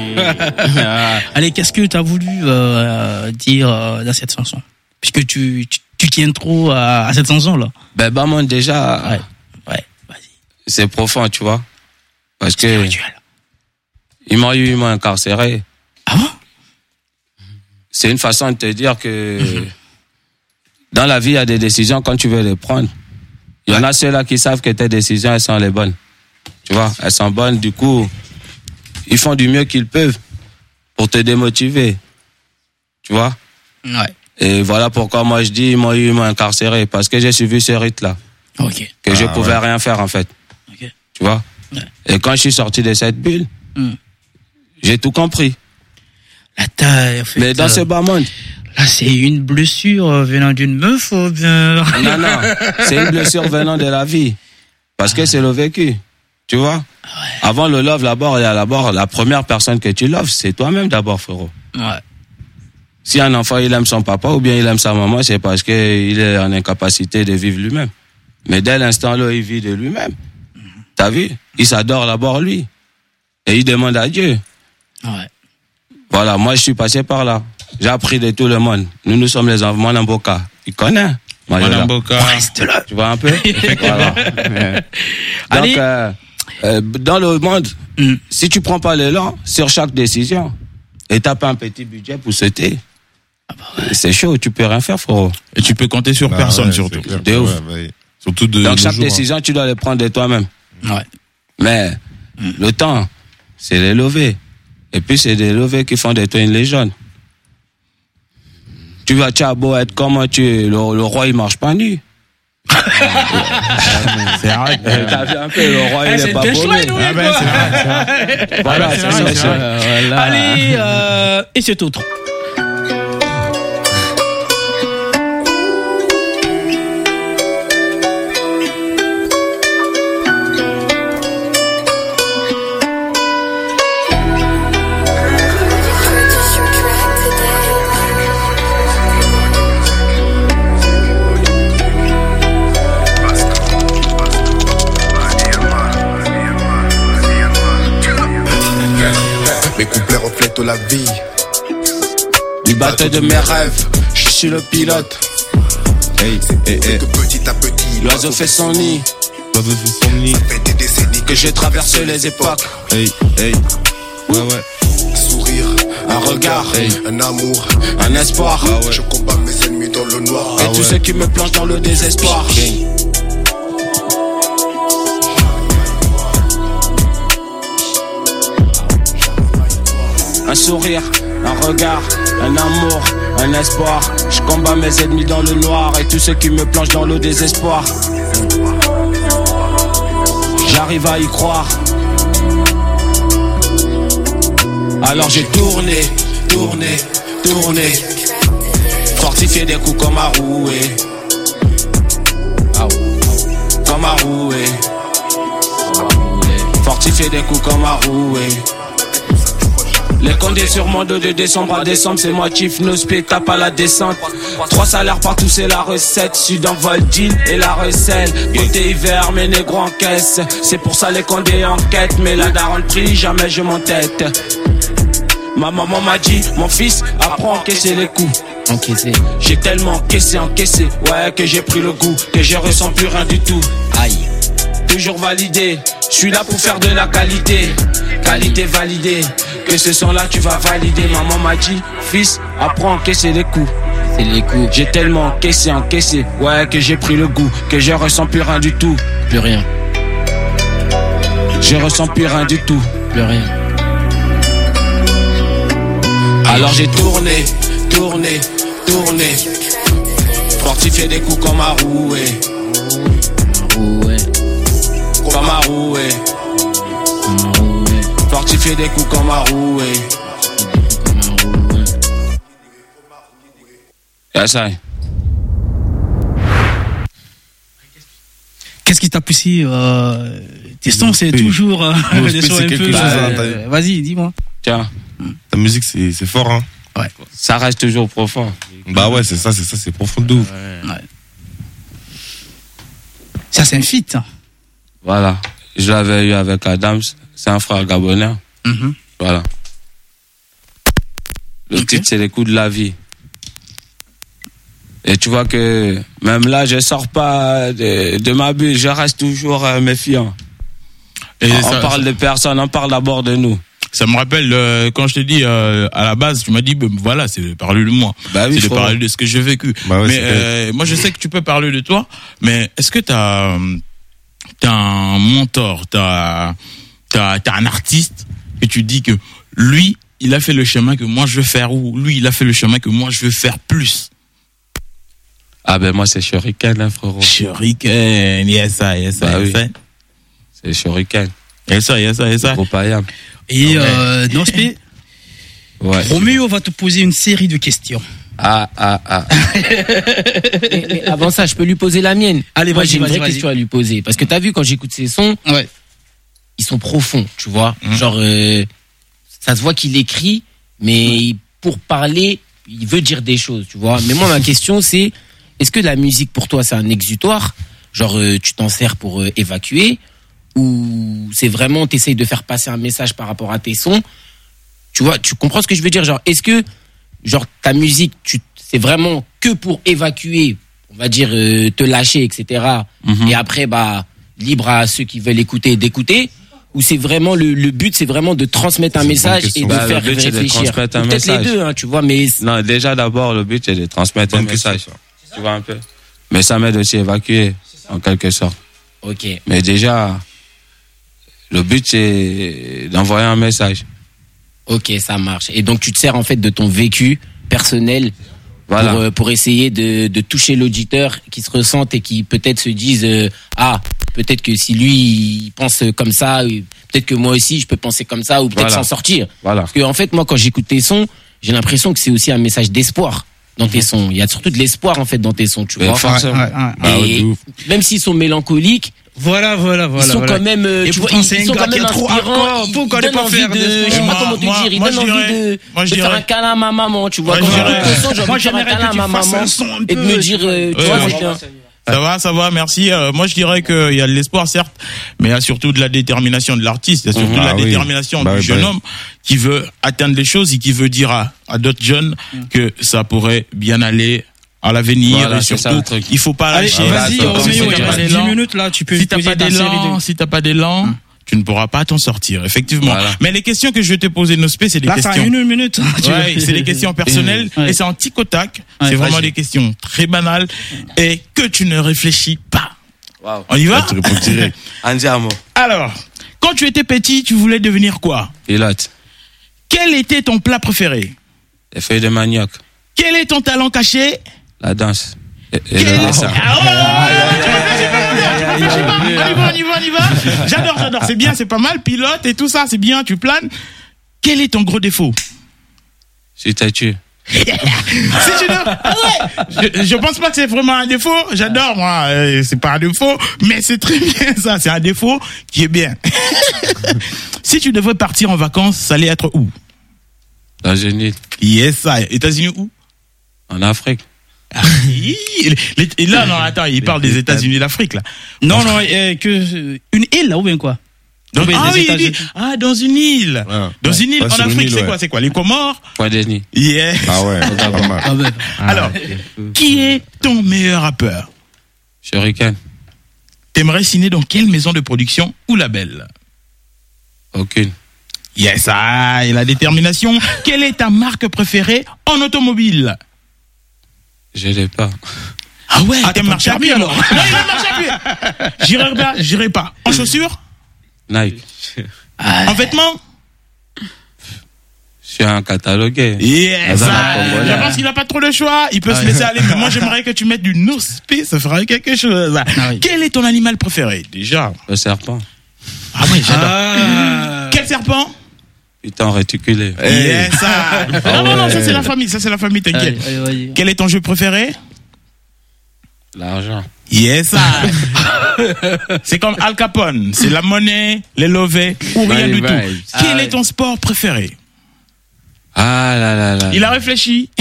Allez, qu'est-ce que t'as voulu euh, dire euh, dans cette chanson? Puisque tu, tu, tu tiens trop à, à cette chanson-là. Ben, bah, moi, déjà. Ouais, ouais, vas-y. C'est profond, tu vois. Parce que. Ils m'ont eu, ils m'ont incarcéré. Ah bon? C'est une façon de te dire que. Mm-hmm. Dans la vie, il y a des décisions quand tu veux les prendre. Il y en a ceux-là qui savent que tes décisions, elles sont les bonnes. Tu vois, elles sont bonnes. Du coup, ils font du mieux qu'ils peuvent pour te démotiver. Tu vois? Ouais. Et voilà pourquoi moi je dis, ils m'ont eu, ils m'ont incarcéré. Parce que j'ai suivi ce rythme-là. Ok. Que ah, je pouvais ouais. rien faire, en fait. Ok. Tu vois? Ouais. Et quand je suis sorti de cette bulle, mm. j'ai tout compris. La taille, en fait. Mais dans euh... ce bas monde. Là, c'est une blessure venant d'une meuf ou bien... Non, non, c'est une blessure venant de la vie. Parce que c'est le vécu, tu vois. Ouais. Avant le love, d'abord, il y a d'abord la première personne que tu loves, c'est toi-même d'abord, frérot. Ouais. Si un enfant, il aime son papa ou bien il aime sa maman, c'est parce qu'il est en incapacité de vivre lui-même. Mais dès l'instant là, il vit de lui-même. Mm-hmm. T'as vu? Il s'adore d'abord lui. Et il demande à Dieu. Ouais. Voilà, moi, je suis passé par là. J'ai appris de tout le monde. Nous, nous sommes les enfants d'Amboka. Il connaît. Madame Boca. Reste là. Tu vois un peu? Voilà. Donc, Allez. euh, euh, dans le monde, mm. si tu prends pas l'élan sur chaque décision et t'as pas un petit budget pour sauter, ah bah ouais. c'est chaud, tu peux rien faire, frérot. Et tu peux compter sur bah personne, ouais, surtout. De ouf. Ouais, ouais. Surtout de. Donc, de chaque jours, décision, hein. tu dois les prendre de toi-même. Ouais. Mais, mm. le temps, c'est les levées. Et puis, c'est des levées qui font de toi une légende. Tu vas, tu as beau être comment tu es, le, le roi, il marche pas nu. C'est vrai. T'as vu un peu, le roi, il est pas beau. Ah ben, c'est vrai, c'est vrai. Voilà, c'est c'est vrai, ça. c'est vrai. Voilà. Allez, euh, et c'est autre. Mes couplets reflètent la vie du bateau de mes rêves, je suis le pilote. Hey, hey, hey. Que petit à petit L'oiseau fait son nid, L'oiseau fait son nid. Ça fait des décennies que je traverse les époques. Hey, hey. Ouais, ouais. Sourire, Un regard, Hey. un amour, un espoir. Ah ouais. je combats mes ennemis dans le noir. Et Ah tous ouais. ceux qui me plongent dans le désespoir. Un sourire, un regard, un amour, un espoir. Je combats mes ennemis dans le noir et tous ceux qui me plongent dans le désespoir. J'arrive à y croire. Alors j'ai tourné, tourné, tourné. Fortifié des coups comme à rouer. Comme à rouer. Fortifié des coups comme à rouer. Les condés sur mon dos de décembre à décembre, c'est moi chief, no spé, tape à la descente. Trois salaires partout, c'est la recette. Sud en vol, jean et la recelle. Côté hiver, mes négros en caisse. C'est pour ça les condés en quête. Mais la daronne prie, jamais je m'entête. Ma maman m'a dit, mon fils, apprends à encaisser les coups. Encaissé. J'ai tellement encaissé, encaissé, ouais, que j'ai pris le goût, que je ressens plus rien du tout. Aïe. Toujours validé, je suis là pour faire de la qualité. Qualité validée, que ce son là tu vas valider. Maman m'a dit, fils, apprends à encaisser les coups. C'est les coups. J'ai tellement encaissé, encaissé, ouais, que j'ai pris le goût, que je ressens plus rien du tout. Plus rien. Je ressens plus rien du tout. Plus rien. Alors j'ai tourné, tourné, tourné. Fortifié des coups comme à rouer. Ouais. Comme à rouer. Fortifié des coups comme à rouer. Yes, I. Qu'est-ce qui t'a poussé euh, tes sons, c'est P. toujours euh, P, des c'est sons un quelque peu. chose, euh, hein, t'as- euh, Vas-y, dis-moi. Tiens, Ta musique, c'est c'est fort, hein. Ouais. ça reste toujours profond. Bah ouais, c'est ça, c'est ça, c'est profond de ouf. Ouais. Ça, c'est un feat. hein. Voilà. Je l'avais eu avec Adams, c'est un frère gabonais. Mhm. Voilà. Le Ok. titre, c'est les coups de la vie. Et tu vois que même là, je sors pas de, de ma bulle, je reste toujours euh, méfiant. Et on ça- parle de personne, on parle d'abord de nous. Ça me rappelle euh, quand je t'ai dit euh, à la base, tu m'as dit ben, voilà, c'est de parler de moi, Bah oui, c'est de frérot. parler de ce que j'ai vécu. Bah ouais, mais c'est euh, moi, je sais que tu peux parler de toi, mais est-ce que t'as t'as un mentor, t'as t'as t'as un artiste et tu dis que lui, il a fait le chemin que moi je veux faire, ou lui, il a fait le chemin que moi je veux faire plus. Ah ben moi, c'est Shuriken, hein, frérot. Shuriken, yes, ça, yes, ça, Bah yes, oui. ça. C'est Shuriken. Yes, ça, yes, ça, yes, ça. Gros païen. Et euh, non, Spé, Ouais. Roméo va te poser une série de questions. Ah, ah, ah. mais, mais avant ça, je peux lui poser la mienne. Allez, Moi, vas-y, j'ai une vas-y, vraie vas-y. question à lui poser. Parce que t'as vu, quand j'écoute ses sons, Ouais. ils sont profonds, tu vois. Mmh. Genre, euh, ça se voit qu'il écrit, mais pour parler, il veut dire des choses, tu vois. Mais moi, ma question, c'est, est-ce que la musique, pour toi, c'est un exutoire? Genre, euh, tu t'en sers pour euh, évacuer? Ou c'est vraiment, t'essayes de faire passer un message par rapport à tes sons? Tu vois, tu comprends ce que je veux dire? Genre, est-ce que, genre, ta musique, tu, c'est vraiment que pour évacuer on va dire, euh, te lâcher, et cetera. Mm-hmm. Et après, bah, libre à ceux qui veulent écouter d'écouter. Ou c'est vraiment le, le but, c'est vraiment de transmettre un message et de bah, faire le but, réfléchir. C'est de transmettre un peut-être message. les deux, hein, tu vois, mais non, déjà d'abord le but c'est de transmettre un message. Tu vois un peu. Mais ça m'aide aussi à évacuer en quelque sorte. Ok. Mais déjà, le but c'est d'envoyer un message. Ok, ça marche. Et donc tu te sers en fait de ton vécu personnel. Voilà. Pour, euh, pour essayer de, de toucher l'auditeur qui se ressente et qui peut-être se dise euh, ah peut-être que si lui il pense comme ça, peut-être que moi aussi je peux penser comme ça ou peut-être voilà. s'en sortir. Voilà. Parce que en fait moi quand j'écoute tes sons, j'ai l'impression que c'est aussi un message d'espoir dans tes sons. Il y a surtout de l'espoir en fait dans tes sons, tu Mais vois. forcément. Ouais, ouais, ouais. Et ah, même s'ils sont mélancoliques. Voilà, voilà, voilà. Ils sont voilà. quand même, euh, et tu pourtant, vois, c'est ils un sont gars quand qui même est trop inspirants. hardcore. Pourquoi Ils ne pas donnent faire envie de, des je sais pas comment te moi, dire, ils moi, donnent je envie dirais- de, moi, je de faire dirais- un câlin à ma maman, tu vois. Moi, Quand je j'écoute dirais- le son, j'ai Moi, envie de faire un j'aimerais câlin que à tu ma fasses maman un son un et de peu, me dire, euh, tu Ouais, vois, ouais. c'est bien. Ça va, ça va, merci. Euh, moi, je dirais qu'il y a de l'espoir, certes, mais il y a surtout de la détermination de l'artiste. Il y a surtout Mmh. de la Ah oui. détermination Bah du oui, jeune bah oui. homme qui veut atteindre des choses et qui veut dire à, à d'autres jeunes que ça pourrait bien aller à l'avenir. Voilà, et c'est ça, surtout, le truc. il faut pas Allez, lâcher. vas-y, Là, Roméo, si il t'as pas reste dix d'élan, minutes là, tu peux si t'as poser pas ta série d'élan, de- si t'as pas d'élan, tu ne pourras pas t'en sortir, effectivement. Voilà. Mais les questions que je vais te poser, Nospé, c'est des Là, t'as questions. une minute. Tu Ouais, vois. c'est des questions personnelles Ouais. et c'est en tic au tac. Ouais, c'est vraiment vas-y. des questions très banales et que tu ne réfléchis pas. Waouh. On y va? Tu réponds direct. Andiamo. Alors, quand tu étais petit, tu voulais devenir quoi? Pilote. Quel était ton plat préféré? Les feuilles de manioc. Quel est ton talent caché? La danse. Et, et Quel- le dessin. Ah ouais, on y va, on y va, on y va, on y va. J'adore, j'adore. C'est bien, c'est pas mal. Pilote et tout ça, c'est bien, tu planes. Quel est ton gros défaut? Je suis têtu. Si tu veux- ah ouais. je, je pense pas que c'est vraiment un défaut. J'adore, moi. Euh, c'est pas un défaut, mais c'est très bien ça. C'est un défaut qui est bien. Si tu devais partir en vacances, ça allait être où? Dans une île. Yes, ça. États-Unis où? En Afrique. Hi, les- Et là, non, attends, il parle des États-Unis et d'Afrique, là. Non, non, euh, que une île là ou bien quoi? Donc, Ou bien ah des oui, il États-Unis. dit, ah, dans une île. Ouais. Dans une île, Ouais, en sur une Afrique, île, c'est ouais. quoi? C'est quoi? Les Comores? Point d'Eni. Yes. Ah ouais, pas mal. Ah ben. Alors, qui est ton meilleur rappeur? Shuriken. T'aimerais signer dans quelle maison de production ou label? Aucune. Yes, ah, et la détermination. Quelle est ta marque préférée en automobile? Je l'ai pas. Ah ouais, Ah, t'aimes t'as marcher pas à de pied permis, alors? Non, il aime marcher à pied. J'irai pas, j'irai pas. En chaussures? Nike. En vêtements? Je suis un catalogué. Yes, Dans un ah, Congolais. je pense qu'il n'a pas trop de choix. Il peut se laisser aller. Mais moi, j'aimerais que tu mettes du Nospé. Ça ferait quelque chose. Ah oui. Quel est ton animal préféré? Déjà. Le serpent. Ah oui, j'adore. Ah. Quel serpent? Putain réticulé. Yes, ah. Non, non, non, ça c'est la famille. Ça c'est la famille, t'inquiète. Allez, allez, allez. Quel est ton jeu préféré? L'argent. Yes, ah. C'est comme Al Capone. C'est la monnaie, les lovés ou rien Bye du bye. tout. Ah Quel ouais. est ton sport préféré? Ah là là là. Il a réfléchi.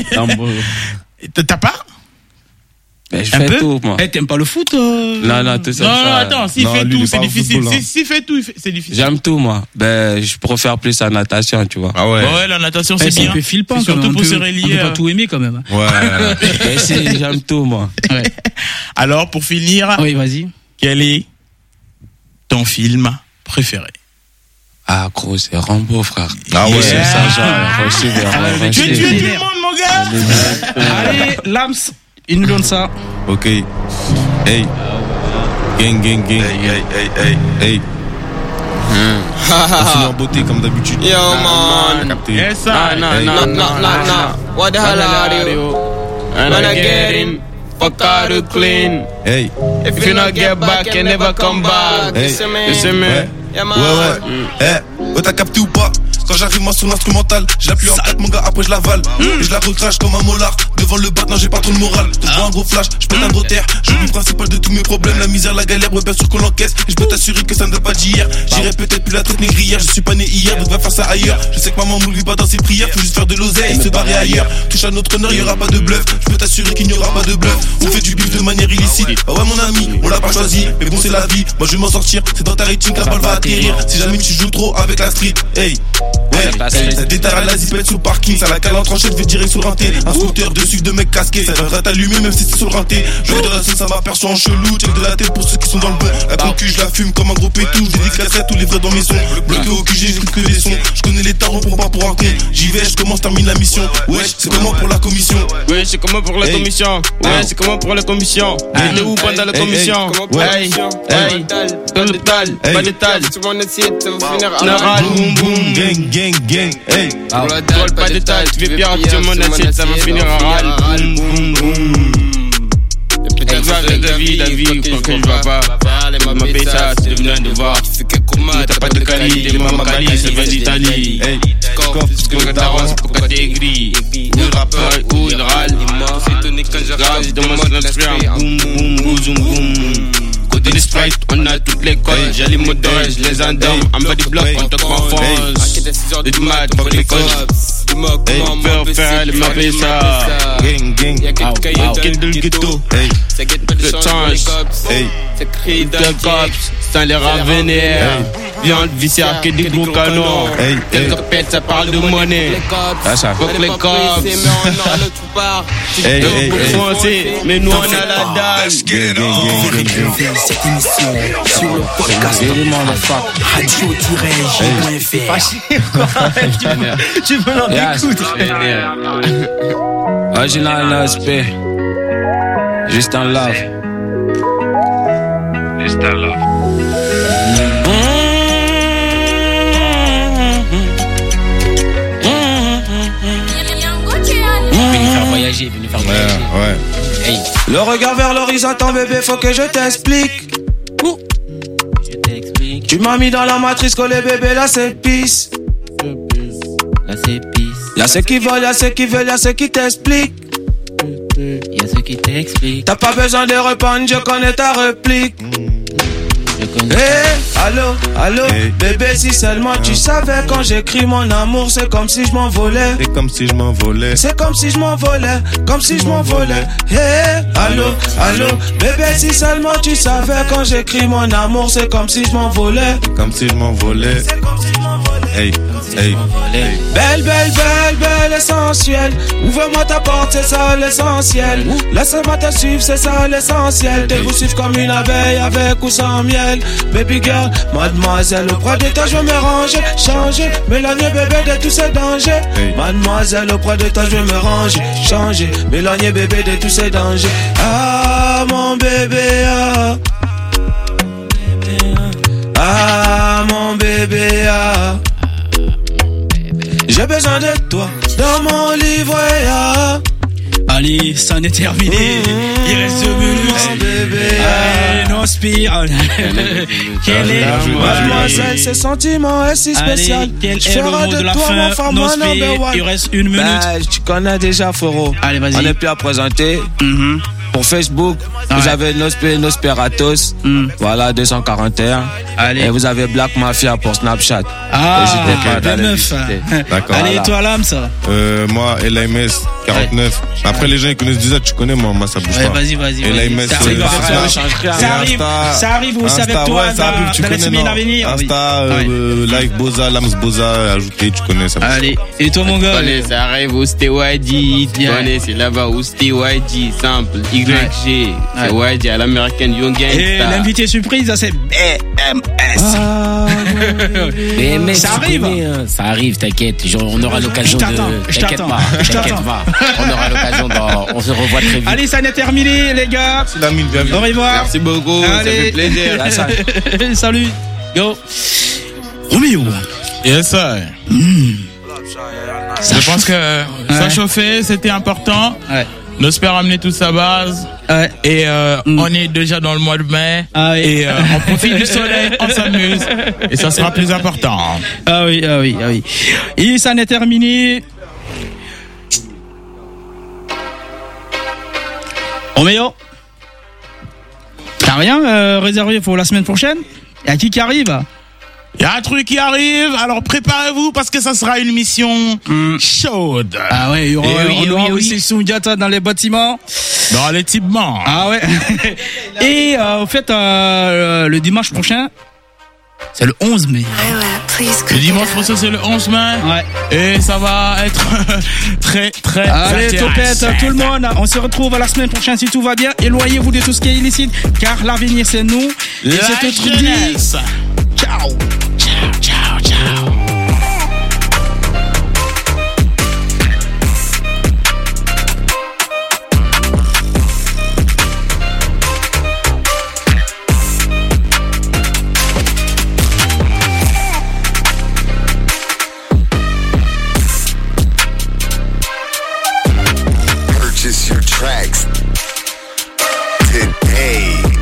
T'as pas? Ben, je Un fais peu tout, moi. Eh, t'aimes pas le foot euh Non, non, tout ça. Non, non, ça, attends, s'il Non, fait lui, il tout, est c'est pas au difficile. football, hein. Si- S'il fait tout, il fait- c'est difficile. J'aime tout, moi. Ben, je préfère plus la natation, tu vois. Ah ouais. Ouais, la natation, Eh, c'est c'est bien. un peu flippant C'est quand même. surtout On pour peut- se On peut relier. pas hein. tout aimer quand même. Ouais. Ben, si, j'aime tout, moi. Ouais. Alors, pour finir, Oui, vas-y. quel est ton film préféré? Ah, gros, c'est Rambo, frère. Ah ouais. C'est ça, genre, reçu vers Ah, Tu es reçu. tué tout le monde, mon gars! Allez, Lams, il nous donne ça. Ok. Hey. Gang, gang, gang. Hey, hey, hey, hey. Hey. On finit en beauté comme d'habitude. Yo, man. Capté. Yes, sir. Nah, nah, Hey. nah, nah, nah, nah. What the hell are you? When I get in, fuck out to clean. Hey. If you not get back, you never come back. Hey. You see me? You see me? Ouais. Yeah, man. Ouais, ouais. Eh, ouais, t'as capté ou pas? Quand j'arrive moi sur l'instrumental, je l'appuie en quatre mon gars, après je l'avale. Et je la recrache comme un molar. Devant le bat, non j'ai pas trop de morale. Je vois un gros flash, je pète un gros terre. Je suis le principal de tous mes problèmes, la misère, la galère, ouais bien sûr qu'on l'encaisse. Et je peux t'assurer que ça ne date pas d'hier. J'irai peut-être plus la tête négrière, je suis pas né hier, donc va faire ça ailleurs. Je sais que maman m'oublie pas dans ses prières, faut juste faire de l'oseille et se barrer ailleurs. Touche à notre honneur, y'aura pas de bluff. Je peux t'assurer qu'il n'y aura pas de bluff. On fait du bif de manière illicite. Ah ouais mon ami, on l'a pas choisi, mais bon c'est la vie. Moi je vais m'en sortir, c'est dans ta rating, la balle va atterrir. Si jamais tu joues trop avec la street, hey. Ouais, hey, ça déterre à la zipette sous le parking, ça la cale en tranchette, je vais direct sur un T. Un scooter dessus, suivent de mecs casqués. Ça viendra t'allumer même si c'est sur le rinté. Jouer de la scène, ça m'aperçoit en chelou. Check de la tête pour ceux qui sont dans le bon. La concu, je la fume comme un gros pétou. Dédicace à tous les vrais dans mes sons. Bloqué au Q G, j'écoute que des sons. Je connais les tarots pour pas pour un con. J'y vais, je commence, termine la mission. Wesh, c'est comment pour la commission? Ouais, c'est comment pour la commission? Ouais, c'est comment pour la commission? T'es où pendant la commission? Hey, hey, total, pas d'étal. Tout le monde essaie de finir à boum boum, gang, gang, gang, hey. Troll, pas d'étal, tu veux bien tout le monde essaie, ça va finir à râle. Boum boum boum. Hey, David, David, quand je vois pas, ma paye ça, c'est devenu un devoir. T'as pas de qualité, t'es maman quali, ça vient d'Italie. Hey, coffre, que t'avances pour que t'es gris. Le rappeur, où il râle, c'est étonné quand je râle, je demande notre frère. Boum boum, boum boum. Côté des sprites, on a toutes les codes. J'ai les modèles, je les endorme. En bas du bloc, on te confonce. Les tomates, fuck les codes. Hey, faire faire, les m'appeler ça. Gang, gang, quel de le ghetto. Hey, le change. Hey, c'est cri de cops. Sans les ravenir. Viande viscère que des gros canons. Quelques pètes, ça parle de monnaie. Fuck les cops. Hey, hey, hey. Mais nous on a la dalle. Cette émission sur le podcast radio-g.fr. Tu veux l'en écouter? Original N S P. Juste en love. Juste en love. Venu faire voyager, venu faire voyager. Ouais, ouais. Hey. Le regard vers l'horizon, ton bébé, faut que je t'explique. Ouh. Je t'explique. Tu m'as mis dans la matrice, collé bébé, là c'est pisse. Là c'est pisse. Y'a ceux qui veulent, y'a ceux qui veulent, y'a ceux qui t'expliquent. Y'a ceux qui t'expliquent. T'as pas besoin de répondre, je connais ta réplique. Eh, hey, allô, allô, hey. Bébé, si seulement tu savais quand j'écris mon amour, c'est comme si je m'envolais. C'est comme si je m'envolais. C'est comme si je m'envolais, comme si je m'envolais. Eh, hey, allô, allô, bébé, si seulement tu savais quand j'écris mon amour, c'est comme si je m'envolais. Comme si je m'envolais. Hey, hey, hey. Belle, belle, belle, belle, essentielle. Ouvre-moi ta porte, c'est ça l'essentiel. Laisse-moi te suivre, c'est ça l'essentiel. T'es poussif comme une abeille avec ou sans miel. Baby girl, mademoiselle, auprès de toi je vais me ranger, changer, m'éloigner bébé de tous ces dangers. Hey. Mademoiselle, auprès de toi je vais me ranger, changer, m'éloigner bébé de tous ces dangers. Ah mon bébé, ah, ah mon bébé, ah. J'ai besoin de toi dans mon livret A. Allez, ça en est terminé. Mmh, il reste deux minutes. Bébé, allez, non spire. Quel est mademoiselle, ce sentiment est si spécial. Quel est le mot de la fin? Non spire. Il reste une minute. Bah, tu connais déjà Foro. Allez, vas-y. On n'est plus à présenter. Mm-hmm. Pour Facebook, ouais. Vous avez Nospe, Nosperatos, mm. Voilà, deux cent quarante et un. Allez. Et vous avez Black Mafia pour Snapchat. Ah, vingt-neuf. D'accord. Allez, voilà. Toi, l'âme, ça. Euh, moi, L M S, quarante-neuf. Ouais. Après, les gens, ils connaissent déjà, tu connais, moi, moi ça bouge ouais, pas. Vas-y, vas-y. L M S, ça arrive, euh, ça, ça arrive, ça arrive aussi avec toi, ouais, ça arrive, tu dans connais, les semaines à venir. Insta, euh, Live Boza, Lams Boza, ajouté, tu connais, ça bouge. Allez. Et toi, mon gars? Allez, ça arrive au Stay Y G, tu connais, c'est là-bas, au Stay Y G, simple, Y G. C'est Y G à l'américaine Young Gangsta. Et l'invité surprise, c'est B M S. Ah, B M S, ça arrive. Connais, hein. Ça arrive, t'inquiète. On aura l'occasion de. T'inquiète pas. T'inquiète pas. On aura l'occasion de. On se revoit très vite. Allez, ça n'est terminé, les gars. C'est la mine, bienvenue. Au revoir. Merci beaucoup. Allez. Ça fait plaisir. Salut. Go. Roméo. Yes, sir. Mm. Je pense que ouais. Ça chauffait, c'était important. Ouais. Nosper a amené toute sa base. Ouais. Et euh, mm. on est déjà dans le mois de mai. Ah oui. Et euh, on profite du soleil, on s'amuse. Et ça sera plus important. Ah oui, ah oui, ah oui. Et ça n'est terminé. Roméo, t'as rien euh, réservé pour la semaine prochaine? Y'a qui qui arrive? Il y a un truc qui arrive, alors préparez-vous parce que ça sera une mission mm. chaude. Ah ouais, il y aura, et oui, on aura oui, aussi oui. Soungata dans les bâtiments. Dans les typements. Ah ouais. Et euh, en fait, euh, le dimanche prochain, C'est le onze mai. Le dimanche prochain, c'est le onze mai. Ouais. Et ça va être très, très Allez, topette, tout le monde. On se retrouve la semaine prochaine si tout va bien. Éloignez-vous de tout ce qui est illicite, car l'avenir, c'est nous. Et La c'est autre dit. jeunesse. Ciao. Ciao, ciao, ciao. Purchase your tracks today.